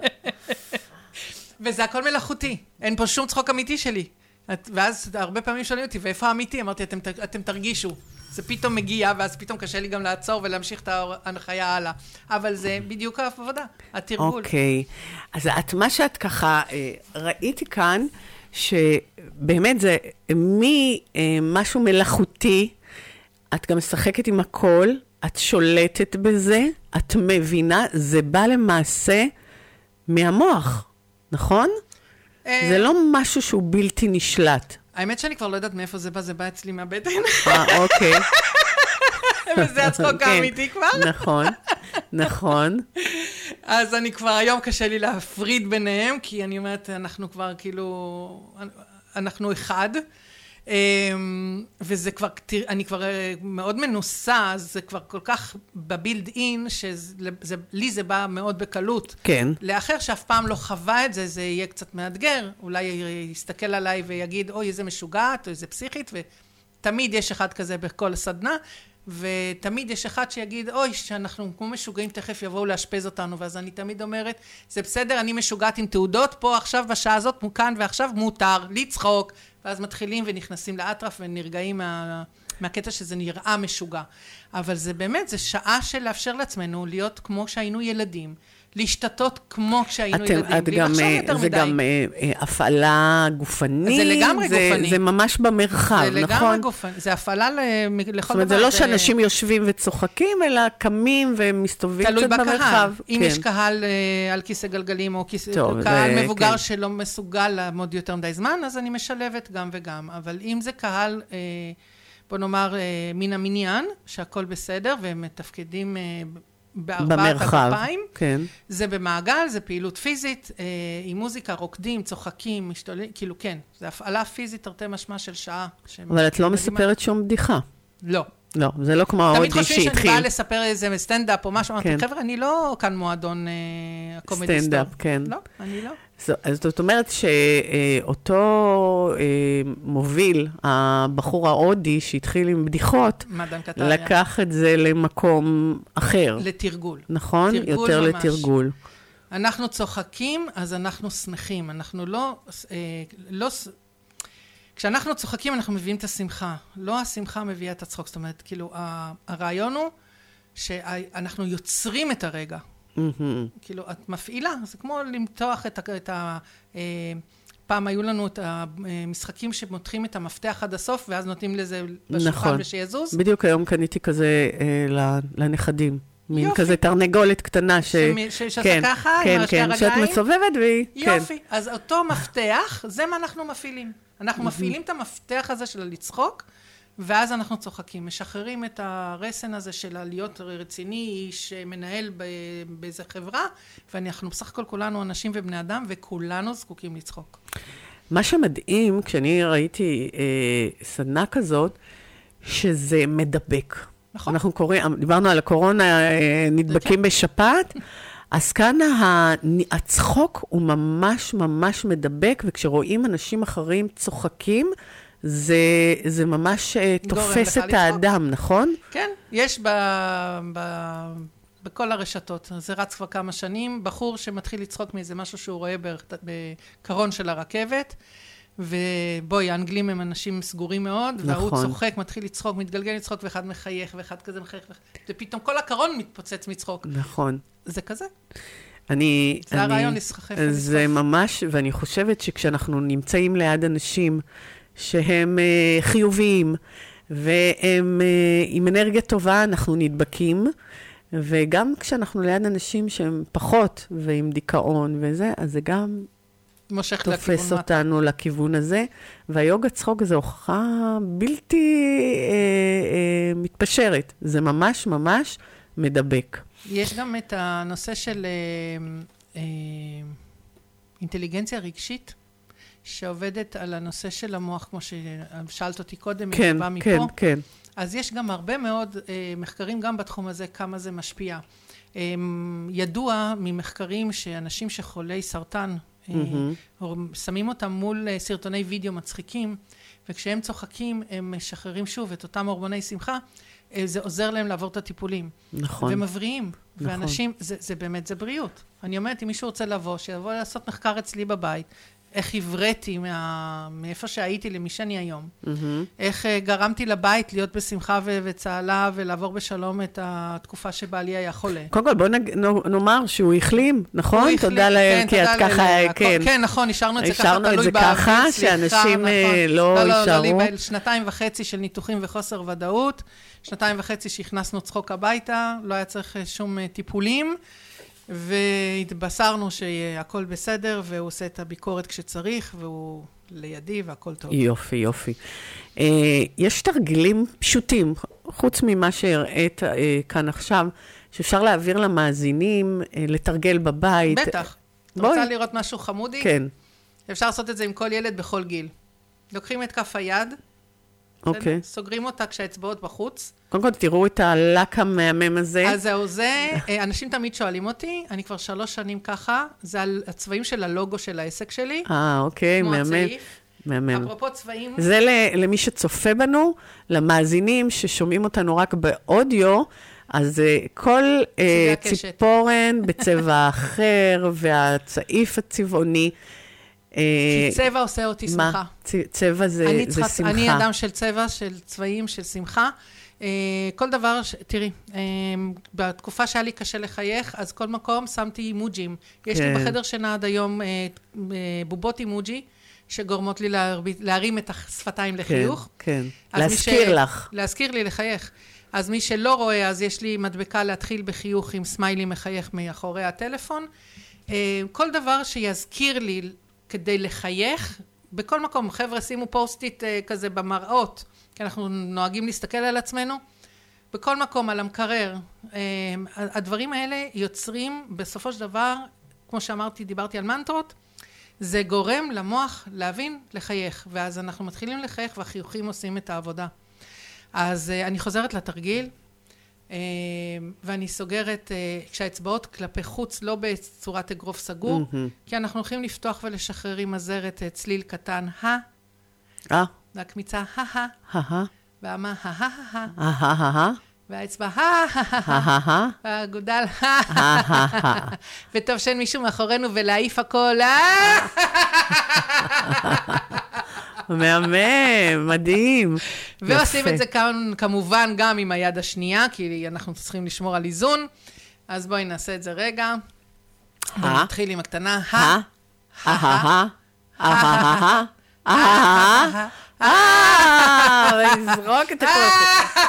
וזה הכל מלאכותי. אין פה שום צחוק אמיתי שלי. ואז הרבה פעמים שואלים אותי, ואיפה האמיתי? אמרתי, אתם, אתם תרגישו. זה פתאום מגיע, ואז פתאום קשה לי גם לעצור ולהמשיך את ההנחיה הלאה. אבל זה בדיוק העבודה, התרגול. אוקיי. אז את, מה שאת ככה, ראיתי כאן, שבאמת זה ממשהו מלאכותי, את גם משחקת עם הכל, את שולטת בזה, את מבינה, זה בא למעשה מהמוח, נכון? זה לא משהו שהוא בלתי נשלט. האמת שאני כבר לא יודעת מאיפה זה בא, זה בא אצלי מהבטן. אה, אוקיי. וזה הצחוק האמיתי כבר. נכון, נכון. אז אני כבר היום קשה לי להפריד ביניהם, כי אני אומרת, אנחנו כבר כאילו, אנחנו אחד. וזה כבר, אני כבר מאוד מנוסה, אז זה כבר כל כך בבילד אין, שלי זה בא מאוד בקלות. כן. לאחר שאף פעם לא חווה את זה, זה יהיה קצת מאתגר. אולי יסתכל עליי ויגיד, אוי, איזה משוגעת, או איזה פסיכית, ותמיד יש אחד כזה בכל הסדנה, ותמיד יש אחד שיגיד, אוי, שאנחנו כמו משוגעים, תכף יבואו להשפז אותנו, ואז אני תמיד אומרת, זה בסדר, אני משוגעת עם תעודות, פה עכשיו בשעה הזאת, מוכן, ועכשיו מותר, לצחוק, ואז מתחילים ונכנסים לאטרף ונרגעים מה, מהקטע שזה נראה משוגע. אבל זה באמת, זה שעה של לאפשר לעצמנו להיות כמו שהיינו ילדים, להשתתות כמו כשהיינו אתם, ילדים, בלי לחשוב יותר מדי. זה גם אה, אה, הפעלה גופנית. זה לגמרי זה, גופני. זה ממש במרחב, זה נכון? זה לגמרי גופני. זה הפעלה ל... לכל דבר. זאת אומרת, זה לא שאנשים יושבים וצוחקים, אלא קמים ומסתובבים קצת במרחב. תלוי בקהל. אם כן. יש קהל אה, על כיסא גלגלים, או כיסא, טוב, קהל זה, מבוגר כן. שלא מסוגל לעמוד יותר מדי זמן, אז אני משלבת גם וגם. אבל אם זה קהל, אה, בוא נאמר, אה, מן המניין, שהכל בסדר, והם מתפקדים... אה, בארבעת הגפיים, כן. זה במעגל, זה פעילות פיזית, אה, עם מוזיקה, רוקדים, צוחקים, משתוללים, כאילו כן, זה הפעלה פיזית תרתי משמע של שעה. אבל את לא מספרת שום בדיחה. לא. לא, זה לא כמו ההודי שהתחיל. תמיד חושבים שאני באה לספר איזה סטנדאפ או משהו, אמרתי, חבר'ה, אני לא כאן מועדון הקומדיסטור. סטנדאפ, כן. לא, אני לא. אז זאת אומרת שאותו מוביל, הבחור ההודי שהתחיל עם בדיחות, לקח את זה למקום אחר. לתרגול. נכון? יותר לתרגול. אנחנו צוחקים, אז אנחנו שמחים. אנחנו לא... לא כשאנחנו צוחקים, אנחנו מביאים את השמחה. לא השמחה מביאה את הצחוק. זאת אומרת, כאילו, הרעיון הוא שאנחנו יוצרים את הרגע. כאילו, את מפעילה. זה כמו למתוח את ה... פעם היו לנו את המשחקים שמותחים את המפתח עד הסוף, ואז נותנים לזה בשולחן ושיזוז. בדיוק היום קניתי כזה לנכדים. מין כזה תרנגולת קטנה ש... שעושה ככה, עם השתי הרגליים. שאת מסובבת והיא... יופי. אז אותו מפתח, זה מה אנחנו מפעילים. אנחנו מפעילים את המפתח הזה של לצחוק, ואז אנחנו צוחקים. משחררים את הרסן הזה של להיות רציני, שמנהל באיזה חברה, ואנחנו בסך הכל כולנו אנשים ובני אדם, וכולנו זקוקים לצחוק. מה שמדהים, כשאני ראיתי אה, סדנה כזאת, שזה מדבק. נכון. אנחנו קוראים, דיברנו על הקורונה, נדבקים בשפעת, אז כאן הצחוק הוא ממש ממש מדבק, וכשרואים אנשים אחרים צוחקים, זה, זה ממש תופס את האדם, נכון? כן, יש ב, ב, בכל הרשתות, זה רץ כבר כמה שנים, בחור שמתחיל לצחוק מאיזה משהו שהוא רואה בקרון של הרכבת, ובואי, האנגלים הם אנשים סגורים מאוד, והוא צוחק, מתחיל לצחוק, מתגלגל לצחוק, ואחד מחייך, ואחד כזה מחייך, ופתאום כל הקרון מתפוצץ מצחוק. נכון. זה כזה. אני... זה הרעיון לסחף ולסחף. זה ממש, ואני חושבת שכשאנחנו נמצאים ליד אנשים שהם חיוביים, והם עם אנרגיה טובה, אנחנו נדבקים, וגם כשאנחנו ליד אנשים שהם פחות, ועם דיכאון וזה, אז זה גם... תופס אותנו לכיוון הזה, והיוגה צחוק זה הוכחה בלתי אה, אה, מתפשרת. זה ממש ממש מדבק. יש גם את הנושא של אה, אה, אינטליגנציה רגשית, שעובדת על הנושא של המוח, כמו ששאלת אותי קודם, כן, מפה. כן, כן. אז יש גם הרבה מאוד אה, מחקרים גם בתחום הזה, כמה זה משפיע. אה, ידוע ממחקרים שאנשים שחולי סרטן, Mm-hmm. שמים אותם מול סרטוני וידאו מצחיקים, וכשהם צוחקים הם משחררים שוב את אותם הורמוני שמחה, זה עוזר להם לעבור את הטיפולים. נכון. ומבריאים. נכון. ואנשים, זה, זה באמת, זה בריאות. אני אומרת, אם מישהו רוצה לבוא, שיבוא לעשות מחקר אצלי בבית, איך הבראתי מה... מאיפה שהייתי למי שאני היום. Mm-hmm. איך uh, גרמתי לבית להיות בשמחה ו- וצהלה ולעבור בשלום את התקופה שבה לי היה חולה. קודם כל, בוא נג... נאמר שהוא החלים, נכון? הוא החלים, תודה להם, כן, כי את ככה, כן. כן, נכון, השארנו את זה ככה, השארנו את זה ככה, שאנשים לא יישארו. שנתיים וחצי של ניתוחים וחוסר ודאות, שנתיים וחצי שהכנסנו צחוק הביתה, לא היה צריך שום טיפולים, והתבשרנו שהכל בסדר, והוא עושה את הביקורת כשצריך, והוא לידי והכל טוב. יופי, יופי. אה, יש תרגילים פשוטים, חוץ ממה שהראית אה, כאן עכשיו, שאפשר להעביר למאזינים, אה, לתרגל בבית. בטח. את בואי. רוצה לראות משהו חמודי? כן. אפשר לעשות את זה עם כל ילד בכל גיל. לוקחים את כף היד, אוקיי. סוגרים אותה כשהאצבעות בחוץ. קודם כל, תראו את הלק המהמם הזה. אז זהו זה, אנשים תמיד שואלים אותי, אני כבר שלוש שנים ככה, זה על הצבעים של הלוגו של העסק שלי. אה, אוקיי, כמו מהמם. הצעיף. מהמם. אפרופו צבעים, זה ל- למי שצופה בנו, למאזינים ששומעים אותנו רק באודיו, אז uh, כל uh, הקשת. ציפורן בצבע אחר, והצעיף הצבעוני. uh, כי צבע עושה אותי שמחה. מה? צ- צבע זה, אני, זה צריכה, שמחה. אני אדם של צבע, של צבעים, של שמחה. Uh, כל דבר, ש... תראי, uh, בתקופה שהיה לי קשה לחייך, אז כל מקום שמתי אימוג'ים. יש כן. לי בחדר שינה עד היום uh, uh, בובות אימוג'י, שגורמות לי להרב... להרים את השפתיים לחיוך. כן, כן. אז מי להזכיר ש... לך. להזכיר לי לחייך. אז מי שלא רואה, אז יש לי מדבקה להתחיל בחיוך עם סמיילי מחייך מאחורי הטלפון. Uh, כל דבר שיזכיר לי כדי לחייך, בכל מקום, חבר'ה, שימו פוסט-איט uh, כזה במראות, כי אנחנו נוהגים להסתכל על עצמנו. בכל מקום, על המקרר. Uh, הדברים האלה יוצרים, בסופו של דבר, כמו שאמרתי, דיברתי על מנטרות, זה גורם למוח להבין, לחייך. ואז אנחנו מתחילים לחייך, והחיוכים עושים את העבודה. אז uh, אני חוזרת לתרגיל, uh, ואני סוגרת uh, כשהאצבעות כלפי חוץ, לא בצורת אגרוף סגור, mm-hmm. כי אנחנו הולכים לפתוח ולשחרר עם הזרת uh, צליל קטן, ה, אה, והקמיצה, ה-ה, ה-ה, והמה, ה-ה-ה, ה-ה-ה, והאצבע, ה-ה-ה, ה-ה-ה, והגודל, ה-ה-ה, וטוב שאין מישהו מאחורינו ולהעיף הכל, אה! מהמם, מדהים. ועושים יפה. את זה כאן, כמובן גם עם היד השנייה, כי אנחנו צריכים לשמור על איזון. אז בואי נעשה את זה רגע. ה, נתחיל עם הקטנה. ה, ה-ה-ה, ה-ה-ה, ה-ה-ה, אה, ולזרוק את הכל.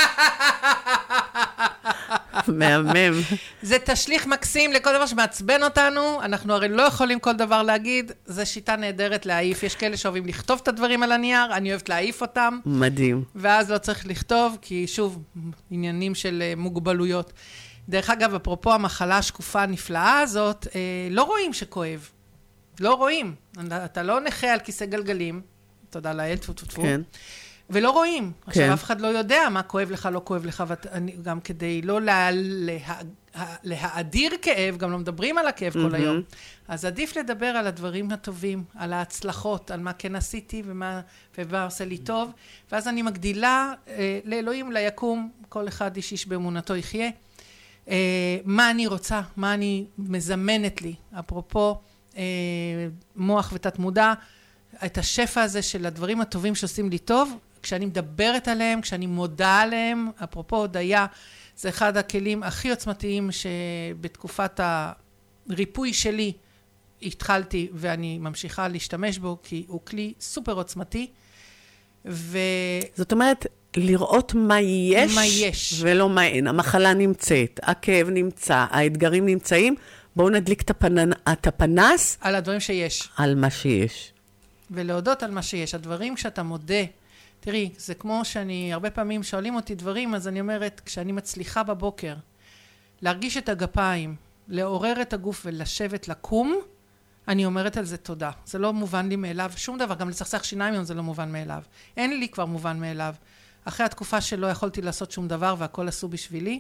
מהמם. זה תשליך מקסים לכל דבר שמעצבן אותנו. אנחנו הרי לא יכולים כל דבר להגיד. זו שיטה נהדרת להעיף. יש כאלה שאוהבים לכתוב את הדברים על הנייר, אני אוהבת להעיף אותם. מדהים. ואז לא צריך לכתוב, כי שוב, עניינים של uh, מוגבלויות. דרך אגב, אפרופו המחלה השקופה הנפלאה הזאת, uh, לא רואים שכואב. לא רואים. אתה לא נכה על כיסא גלגלים, תודה לאל, טפו טפו טפו. כן. ולא רואים. כן. עכשיו, אף אחד לא יודע מה כואב לך, לא כואב לך, וגם כדי לא לה, לה, להאדיר כאב, גם לא מדברים על הכאב כל היום. אז עדיף לדבר על הדברים הטובים, על ההצלחות, על מה כן עשיתי ומה, ומה עושה לי טוב, ואז אני מגדילה אה, לאלוהים, ליקום, כל אחד איש איש באמונתו יחיה, אה, מה אני רוצה, מה אני מזמנת לי, אפרופו אה, מוח ותת מודע, את השפע הזה של הדברים הטובים שעושים לי טוב, כשאני מדברת עליהם, כשאני מודה עליהם, אפרופו הודיה, זה אחד הכלים הכי עוצמתיים שבתקופת הריפוי שלי התחלתי ואני ממשיכה להשתמש בו, כי הוא כלי סופר עוצמתי. ו... זאת אומרת, לראות מה יש, מה יש. ולא מה אין. המחלה נמצאת, הכאב נמצא, האתגרים נמצאים, בואו נדליק את, הפנ... את הפנס. על הדברים שיש. על מה שיש. ולהודות על מה שיש. הדברים כשאתה מודה, תראי, זה כמו שאני, הרבה פעמים שואלים אותי דברים, אז אני אומרת, כשאני מצליחה בבוקר, להרגיש את הגפיים, לעורר את הגוף ולשבת לקום, אני אומרת על זה תודה. זה לא מובן לי מאליו, שום דבר, גם לצחצח שיניים זה לא מובן מאליו. אין לי כבר מובן מאליו. אחרי התקופה שלא יכולתי לעשות שום דבר והכל עשו בשבילי,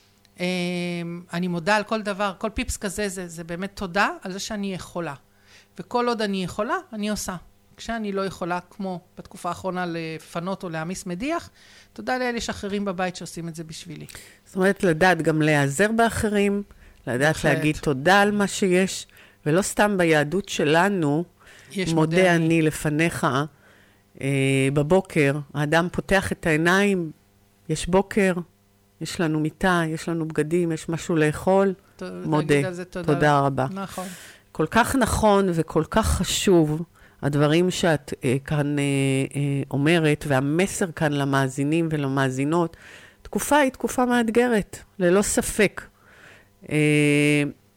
אני מודה על כל דבר, כל פיפס כזה, זה, זה באמת תודה על זה שאני יכולה. וכל עוד אני יכולה, אני עושה. כשאני לא יכולה, כמו בתקופה האחרונה, לפנות או להעמיס מדיח, תודה לאלה שאחרים בבית שעושים את זה בשבילי. זאת אומרת, לדעת גם להיעזר באחרים, לדעת בהחלט. להגיד תודה על מה שיש, ולא סתם ביהדות שלנו, מודה אני לפניך, אה, בבוקר, האדם פותח את העיניים, יש בוקר, יש לנו מיטה, יש לנו בגדים, יש משהו לאכול, ת, מודה. תודה. תודה רבה. נכון. כל כך נכון וכל כך חשוב, הדברים שאת אה, כאן אה, אה, אומרת, והמסר כאן למאזינים ולמאזינות, תקופה היא תקופה מאתגרת, ללא ספק. אה,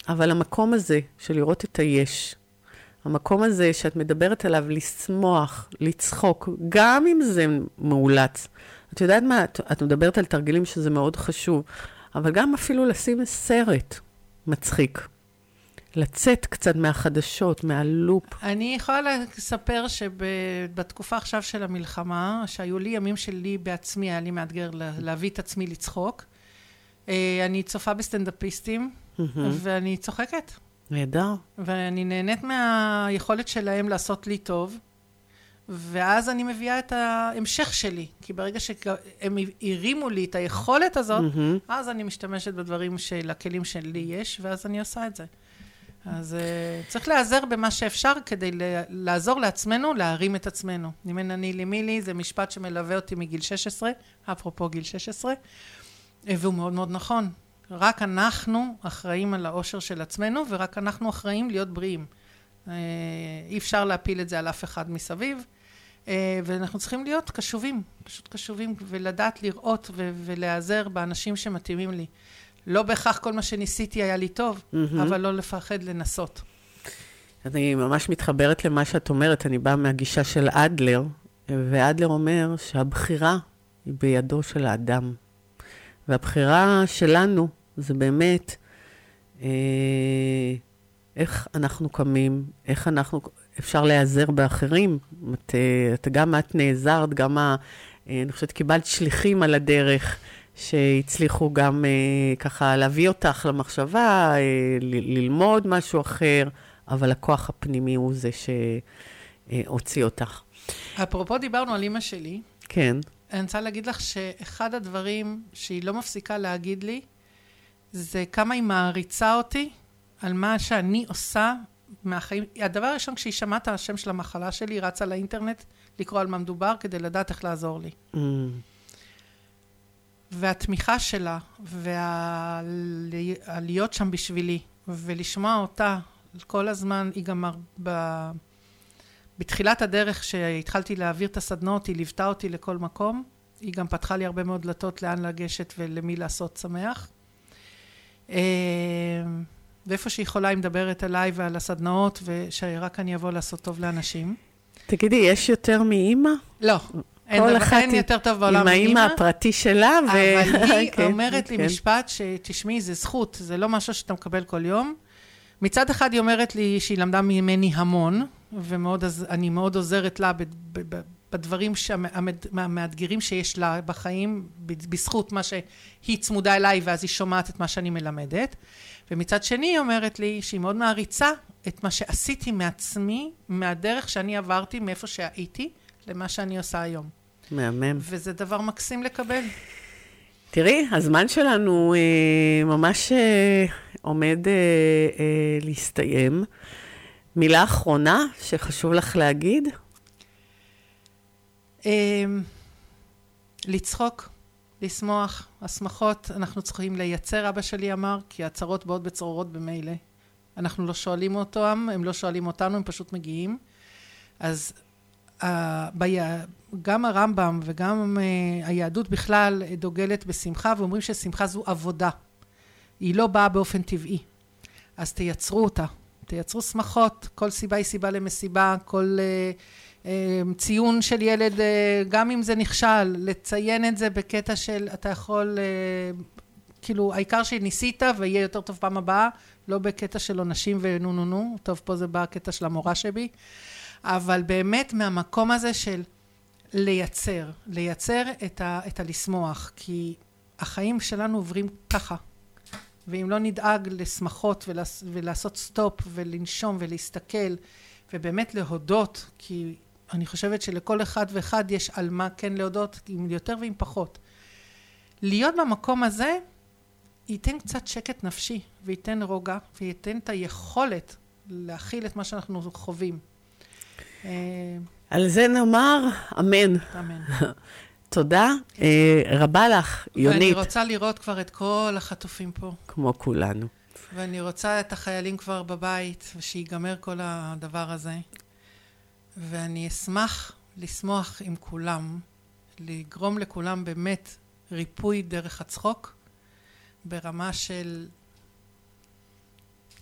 אבל המקום הזה של לראות את היש, המקום הזה שאת מדברת עליו, לשמוח, לצחוק, גם אם זה מאולץ. את יודעת מה? את, את מדברת על תרגילים שזה מאוד חשוב, אבל גם אפילו לשים סרט מצחיק. לצאת קצת מהחדשות, מהלופ. אני יכולה לספר שבתקופה עכשיו של המלחמה, שהיו לי ימים שלי בעצמי, היה לי מאתגר להביא את עצמי לצחוק. אני צופה בסטנדאפיסטים, ואני צוחקת. נהדר. ואני נהנית מהיכולת שלהם לעשות לי טוב, ואז אני מביאה את ההמשך שלי, כי ברגע שהם הרימו לי את היכולת הזאת, אז אני משתמשת בדברים של הכלים שלי יש, ואז אני עושה את זה. אז uh, צריך לעזר במה שאפשר כדי לעזור לעצמנו, להרים את עצמנו. נימן אני למילי, זה משפט שמלווה אותי מגיל שש עשרה, אפרופו גיל שש עשרה, והוא מאוד מאוד נכון. רק אנחנו אחראים על האושר של עצמנו, ורק אנחנו אחראים להיות בריאים. Uh, אי אפשר להפיל את זה על אף אחד מסביב, uh, ואנחנו צריכים להיות קשובים, פשוט קשובים, ולדעת לראות ו- ולעזר באנשים שמתאימים לי. לא בהכרח כל מה שניסיתי היה לי טוב, mm-hmm. אבל לא לפחד לנסות. אני ממש מתחברת למה שאת אומרת, אני באה מהגישה של אדלר, ואדלר אומר שהבחירה היא בידו של האדם. והבחירה שלנו זה באמת אה, איך אנחנו קמים, איך אנחנו, אפשר להיעזר באחרים. את, את, גם את נעזרת, גם ה, אני חושבת קיבלת שליחים על הדרך, שהצליחו גם אה, ככה להביא אותך למחשבה, אה, ל- ללמוד משהו אחר, אבל הכוח הפנימי הוא זה שהוציא אותך. אפרופו דיברנו על אמא שלי. כן. אני רוצה להגיד לך שאחד הדברים שהיא לא מפסיקה להגיד לי, זה כמה היא מעריצה אותי על מה שאני עושה מהחיים. הדבר הראשון, כשהיא שמעה את השם של המחלה שלי, היא רצה לאינטרנט לקרוא על מה מדובר, כדי לדעת איך לעזור לי. Mm. והתמיכה שלה, והלהיות שם בשבילי, ולשמוע אותה כל הזמן, היא גם ב... בתחילת הדרך שהתחלתי להעביר את הסדנות, היא ליוותה אותי לכל מקום, היא גם פתחה לי הרבה מאוד דלתות לאן לגשת ולמי לעשות שמח. ואיפה שהיא יכולה, היא מדברת עליי ועל הסדנאות, ושרק אני אבוא לעשות טוב לאנשים. תגידי, יש יותר מאמא? לא. אין, אין יותר טוב בעולם עם האמא הפרטי שלה. ו... אבל היא כן, אומרת כן. לי משפט שתשמעי, זה זכות, זה לא משהו שאתה מקבל כל יום. מצד אחד היא אומרת לי שהיא למדה ממני המון, ואני מאוד עוזרת לה בדברים המאתגרים שיש לה בחיים, בזכות מה שהיא צמודה אליי, ואז היא שומעת את מה שאני מלמדת. ומצד שני היא אומרת לי שהיא מאוד מעריצה את מה שעשיתי מעצמי, מהדרך שאני עברתי, מאיפה שהייתי, למה שאני עושה היום. מהמם. וזה דבר מקסים לקבל. תראי, הזמן שלנו אה, ממש אה, עומד אה, אה, להסתיים. מילה אחרונה שחשוב לך להגיד? אה, לצחוק, לשמוח, השמחות, אנחנו צריכים לייצר, אבא שלי אמר, כי הצרות באות בצרורות במילא. אנחנו לא שואלים אותם, הם לא שואלים אותנו, הם פשוט מגיעים. אז גם הרמב"ם וגם היהדות בכלל דוגלת בשמחה, ואומרים ששמחה זו עבודה. היא לא באה באופן טבעי. אז תייצרו אותה. תייצרו שמחות. כל סיבה היא סיבה למסיבה. כל ציון של ילד, גם אם זה נכשל, לציין את זה בקטע של אתה יכול, כאילו, העיקר שניסית ויהיה יותר טוב פעם הבאה, לא בקטע של עונשים ונו נו נו. טוב, פה זה בא הקטע של המורה שבי. אבל באמת מהמקום הזה של לייצר, לייצר את, ה, את הלשמוח, כי החיים שלנו עוברים ככה, ואם לא נדאג לשמחות ולעש, ולעשות סטופ ולנשום ולהסתכל, ובאמת להודות, כי אני חושבת שלכל אחד ואחד יש על מה כן להודות, עם יותר ועם פחות. להיות במקום הזה, ייתן קצת שקט נפשי, וייתן רוגע, וייתן את היכולת להכיל את מה שאנחנו חווים. על זה נאמר, אמן. אמן. תודה רבה לך, יונית. ואני רוצה לראות כבר את כל החטופים פה. כמו כולנו. ואני רוצה את החיילים כבר בבית, ושיגמר כל הדבר הזה. ואני אשמח לשמוח עם כולם, לגרום לכולם באמת ריפוי דרך הצחוק, ברמה של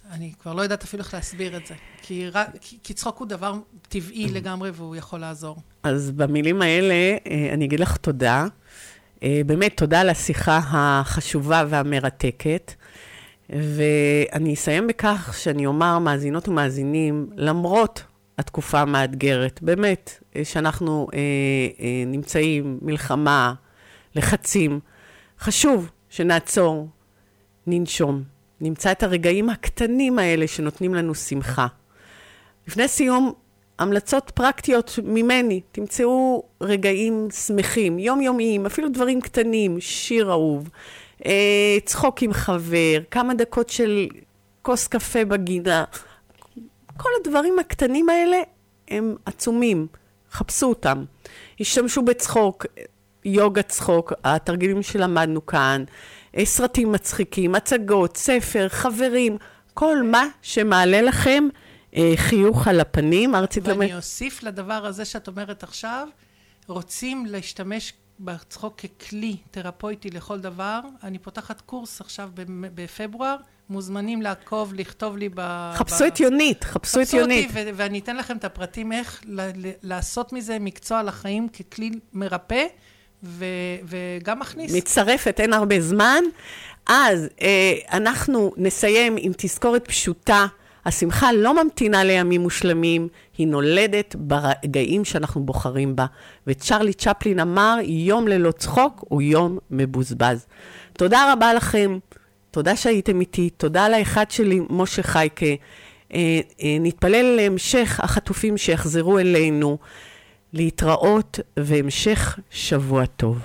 אני כבר לא יודעת אפילו איך להסביר את זה, כי, כי, כי צחוק הוא דבר טבעי לגמרי והוא יכול לעזור. אז במילים האלה אני אגיד לך תודה. באמת תודה על השיחה החשובה והמרתקת. ואני אסיים בכך שאני אומר מאזינות ומאזינים, למרות התקופה המאתגרת, באמת, שאנחנו אה, אה, נמצאים, מלחמה, לחצים, חשוב שנעצור, ננשום, נמצא את הרגעים הקטנים האלה שנותנים לנו שמחה. לפני סיום, המלצות פרקטיות ממני, תמצאו רגעים שמחים, יומיומיים, אפילו דברים קטנים, שיר אהוב, אה, צחוק עם חבר, כמה דקות של כוס קפה בגינה, כל הדברים הקטנים האלה הם עצומים, חפשו אותם, השתמשו בצחוק, יוגה צחוק, התרגילים שלמדנו כאן, סרטים מצחיקים, הצגות, ספר, חברים, כל מה שמעלה לכם אה, חיוך על הפנים. ארצית ואני למד... אוסיף לדבר הזה שאת אומרת עכשיו, רוצים להשתמש בצחוק ככלי תרפויטי לכל דבר, אני פותחת קורס עכשיו בפברואר, מוזמנים לעקוב, לכתוב לי ב... חפשו את יונית, חפשו את יונית. חפשו אותי, ו- ואני אתן לכם את הפרטים איך ל- ל- לעשות מזה מקצוע לחיים ככלי מרפא, ו- וגם מכניס. מצטרפת, אין הרבה זמן. אז אה, אנחנו נסיים עם תזכורת פשוטה, השמחה לא ממתינה לימים מושלמים, היא נולדת ברגעים שאנחנו בוחרים בה. וצ'רלי צ'פלין אמר, יום ללא צחוק הוא יום מבוזבז. תודה רבה לכם, תודה שהייתם איתי, תודה לאחד שלי, משה חייקה. אה, אה, נתפלל להמשך החטופים שיחזרו אלינו, להתראות והמשך שבוע טוב.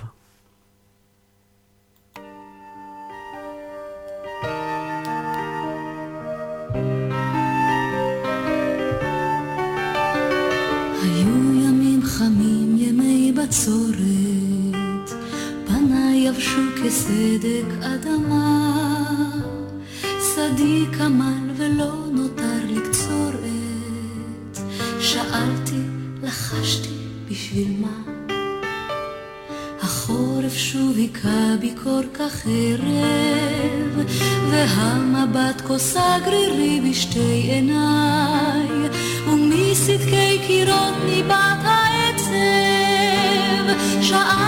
חמים ימי בצורת, פניי יבשו כסדק אדמה, שדי כמל ולא נותר לקצור את, שאלתי, לחשתי בשביל מה? החורף שוב היכה בי כל כך ערב, והמבט כוסה גרירי בשתי עיניי, ומסדקי קירות ניבט העצב, שעה